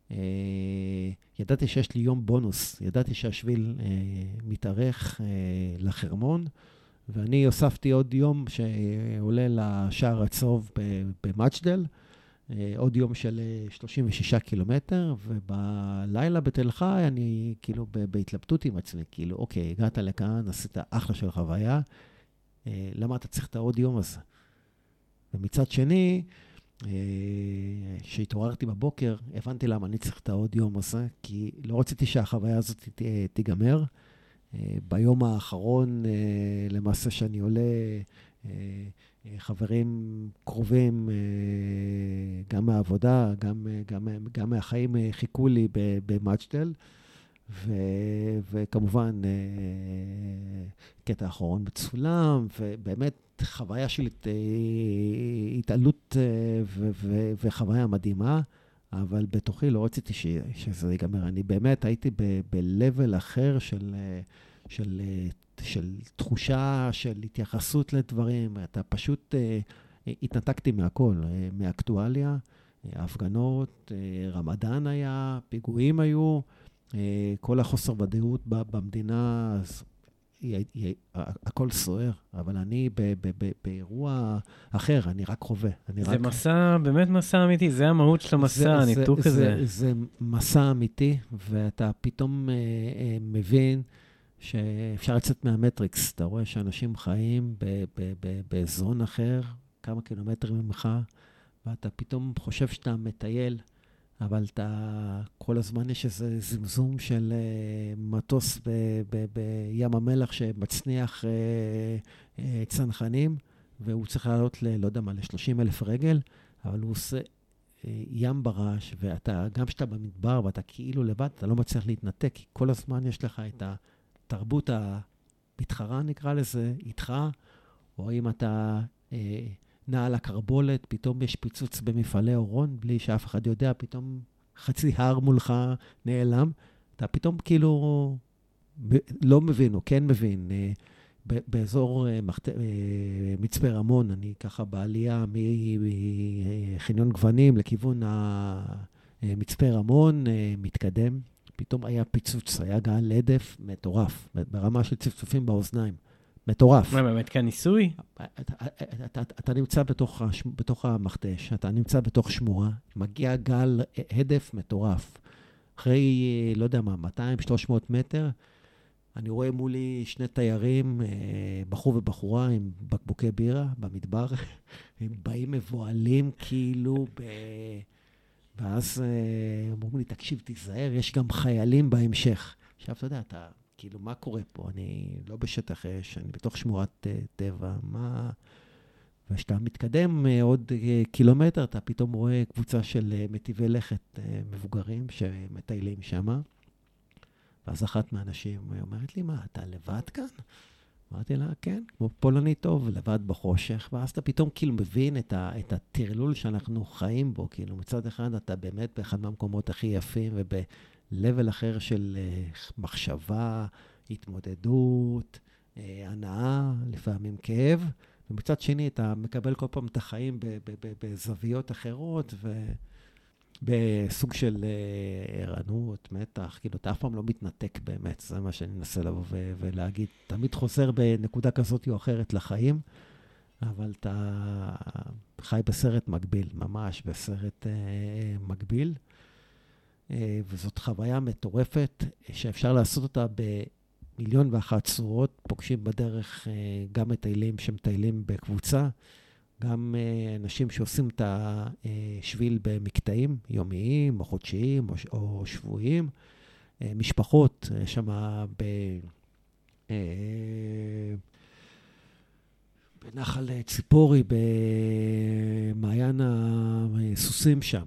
B: ידעתי שיש לי יום בונוס. ידעתי שהשביל מתארך לחרמון, ואני הוספתי עוד יום שעולה לשער הצהוב במג'דל, עוד יום של שלושים ושישה קילומטר, ובלילה בתל חי אני כאילו בהתלבטות עם עצמי, כאילו, אוקיי, הגעת לכאן, עשית אחלה של חוויה, למה אתה צריך את העוד יום הזה? ומצד שני, שהתעוררתי בבוקר, הבנתי למה אני צריך את העוד יום הזה, כי לא רציתי שהחוויה הזאת תיגמר. ביום האחרון, למעשה שאני עולה, חברים קרובים, גם מהעבודה, גם, גם, גם מהחיים חיכו לי במג'דל, ו, וכמובן, קטע האחרון בצולם, ובאמת חוויה של התעלות ו, ו, וחוויה מדהימה, אבל בתוכי לא רציתי ש, שזה ייגמר. אני באמת הייתי ב-level אחר של, של של תחושה, של התייחסות לדברים. אתה פשוט uh, התנתקתי מהכל, uh, מאקטואליה, uh, הפגנות, uh, רמדאן היה, פיגועים היו, uh, כל החוסר ודאות במדינה, אז היא, היא, הכל סוער, אבל אני ב, ב, ב, באירוע אחר, אני רק חווה. אני
A: זה
B: רק...
A: מסע, באמת מסע אמיתי, זה המהות של המסע, הניתוק הזה.
B: זה, זה, זה מסע אמיתי, ואתה פתאום אה, אה, מבין שאפשר לצאת מהמטריקס. אתה רואה שאנשים חיים ב, ב, ב, באזון אחר, כמה קילומטרים ממך, ואתה פתאום חושב שאתה מטייל, אבל אתה, כל הזמן יש איזה זמזום של uh, מטוס ב, ב, בים המלח שמצניח uh, uh, צנחנים, והוא צריך לעלות ל, לא יודע מה, ל-שלושים אלף רגל, אבל הוא עושה uh, ים ברעש, ואתה, גם שאתה במדבר ואתה כאילו לבד, אתה לא מצליח להתנתק, כי כל הזמן יש לך את התרבות המתחרה, נקרא לזה, איתך, או אם אתה... Uh, נע על הקרבולת, פתאום יש פיצוץ במפעלי אורון, בלי שאף אחד יודע, פתאום חצי הר מולך נעלם. אתה פתאום כאילו לא מבין, או כן מבין. באזור מצפה רמון, אני ככה בעלייה מחניון גוונים לכיוון מצפה רמון, מתקדם. פתאום היה פיצוץ, היה גל הדף מטורף, ברמה של צפצופים באוזניים. מטורף.
A: מה, באמת כאן ניסוי?
B: אתה, אתה, אתה נמצא בתוך, בתוך המכתש, אתה נמצא בתוך שמורה, מגיע גל הדף מטורף. אחרי, לא יודע מה, מאתיים שלוש מאות מטר, אני רואה מולי שני תיירים, בחור ובחורה עם בקבוקי בירה במדבר, הם באים מבועלים כאילו ב... ואז אמרו לי, תקשיב, תיזהר, יש גם חיילים בהמשך. עכשיו, אתה יודע, אתה... כאילו, מה קורה פה? אני לא בשטח אש, אני בתוך שמורת טבע, מה... וכשאתה מתקדם עוד קילומטר, אתה פתאום רואה קבוצה של מטיבי לכת מבוגרים שמטיילים שם, ואז אחת מהאנשים אומרת לי, מה, אתה לבד כאן? אמרתי לה, כן, כמו פולני טוב, לבד בחושך, ואז אתה פתאום כאילו מבין את, ה, את התרלול שאנחנו חיים בו, כאילו מצד אחד אתה באמת באחד מהמקומות הכי יפים, וב-level אחר של uh, מחשבה, התמודדות, uh, הנאה, לפעמים כאב, ומצד שני אתה מקבל כל פעם את החיים בזוויות אחרות, ו... בסוג של ערנות, מתח, כאילו, אתה אף פעם לא מתנתק באמת, זה מה שאני אנסה לבוא ו- ולהגיד. תמיד חוזר בנקודה כזאת או אחרת לחיים, אבל אתה חי בסרט מקביל, ממש בסרט אה, מקביל, אה, וזאת חוויה מטורפת, שאפשר לעשות אותה במיליון ואחת צורות, פוגשים בדרך אה, גם מטיילים שמטיילים בקבוצה, גם אנשים שעושים את השביל במקטעים יומיים או חודשיים או, או שבועיים. משפחות, שם ב, בנחל ציפורי, במעיין הסוסים שם.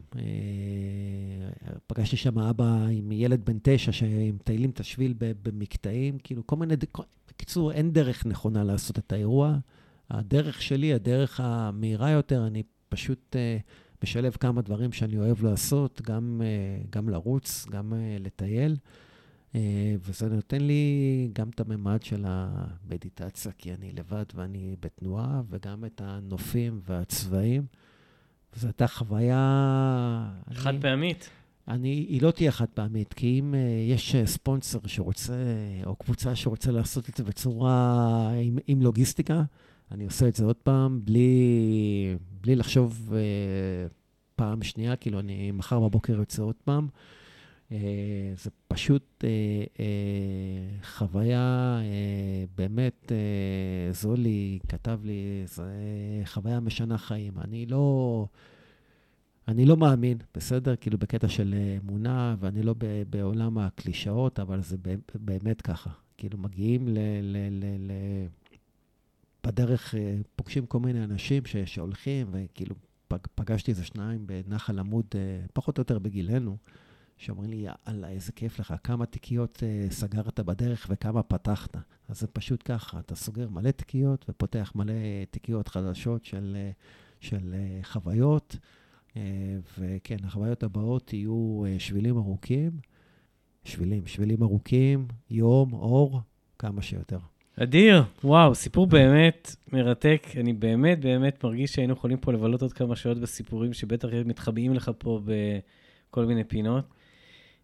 B: פגשתי שם אבא עם ילד בן תשע שמטיילים את השביל במקטעים. כאילו כל מיני, בקיצור, אין דרך נכונה לעשות את האירוע. הדרך שלי, הדרך המהירה יותר, אני פשוט uh, משלב כמה דברים שאני אוהב לעשות, גם, uh, גם לרוץ, גם uh, לטייל, uh, וזה נותן לי גם את הממד של המדיטציה, כי אני לבד ואני בתנועה, וגם את הנופים והצבעים. וזו הייתה חוויה...
A: חד אני, פעמית.
B: אני, היא לא תהיה חד פעמית, כי אם uh, יש ספונסר שרוצה, או קבוצה שרוצה לעשות את זה בצורה עם, עם לוגיסטיקה, אני עושה את זה עוד פעם, בלי, בלי לחשוב אה, פעם שנייה, כאילו אני מחר בבוקר יוצא עוד פעם. אה, זה פשוט אה, אה, חוויה, אה, באמת, אה, זולי כתב לי, זה חוויה משנה חיים. אני לא, אני לא מאמין, בסדר? כאילו בקטע של אמונה, ואני לא ב, בעולם הקלישאות, אבל זה באמת ככה. כאילו מגיעים ל... ל, ל, ל בדרך פוגשים כל מיני אנשים ש, שהולכים, וכאילו פג, פגשתי איזה שניים בנחל עמוד, פחות או יותר בגילנו, שאומרים לי, יאללה, איזה כיף לך, כמה תיקיות סגרת בדרך וכמה פתחת. אז זה פשוט ככה, אתה סוגר מלא תיקיות ופותח מלא תיקיות חדשות של, של חוויות, וכן, החוויות הבאות יהיו שבילים ארוכים, שבילים, שבילים ארוכים, יום, אור, כמה שיותר.
A: אדיר, וואו, סיפור באמת מרתק. אני באמת באמת מרגיש שהיינו יכולים פה לבלות עוד כמה שעות בסיפורים שבטח מתחבאים לך פה בכל מיני פינות.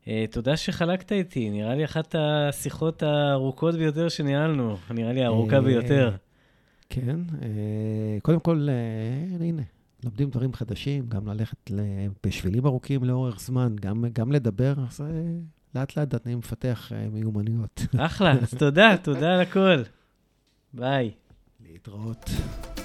A: תודה שחלקת איתי, נראה לי אחת השיחות הארוכות ביותר שניהלנו, נראה לי הארוכה ביותר.
B: כן, קודם כל, הנה, לומדים דברים חדשים, גם ללכת בשבילים ארוכים לאורך זמן, גם לדבר, אז לאט לאט אני מפתח מיומנויות.
A: אחלה, אז תודה, תודה על הכל. ביי.
B: להתראות.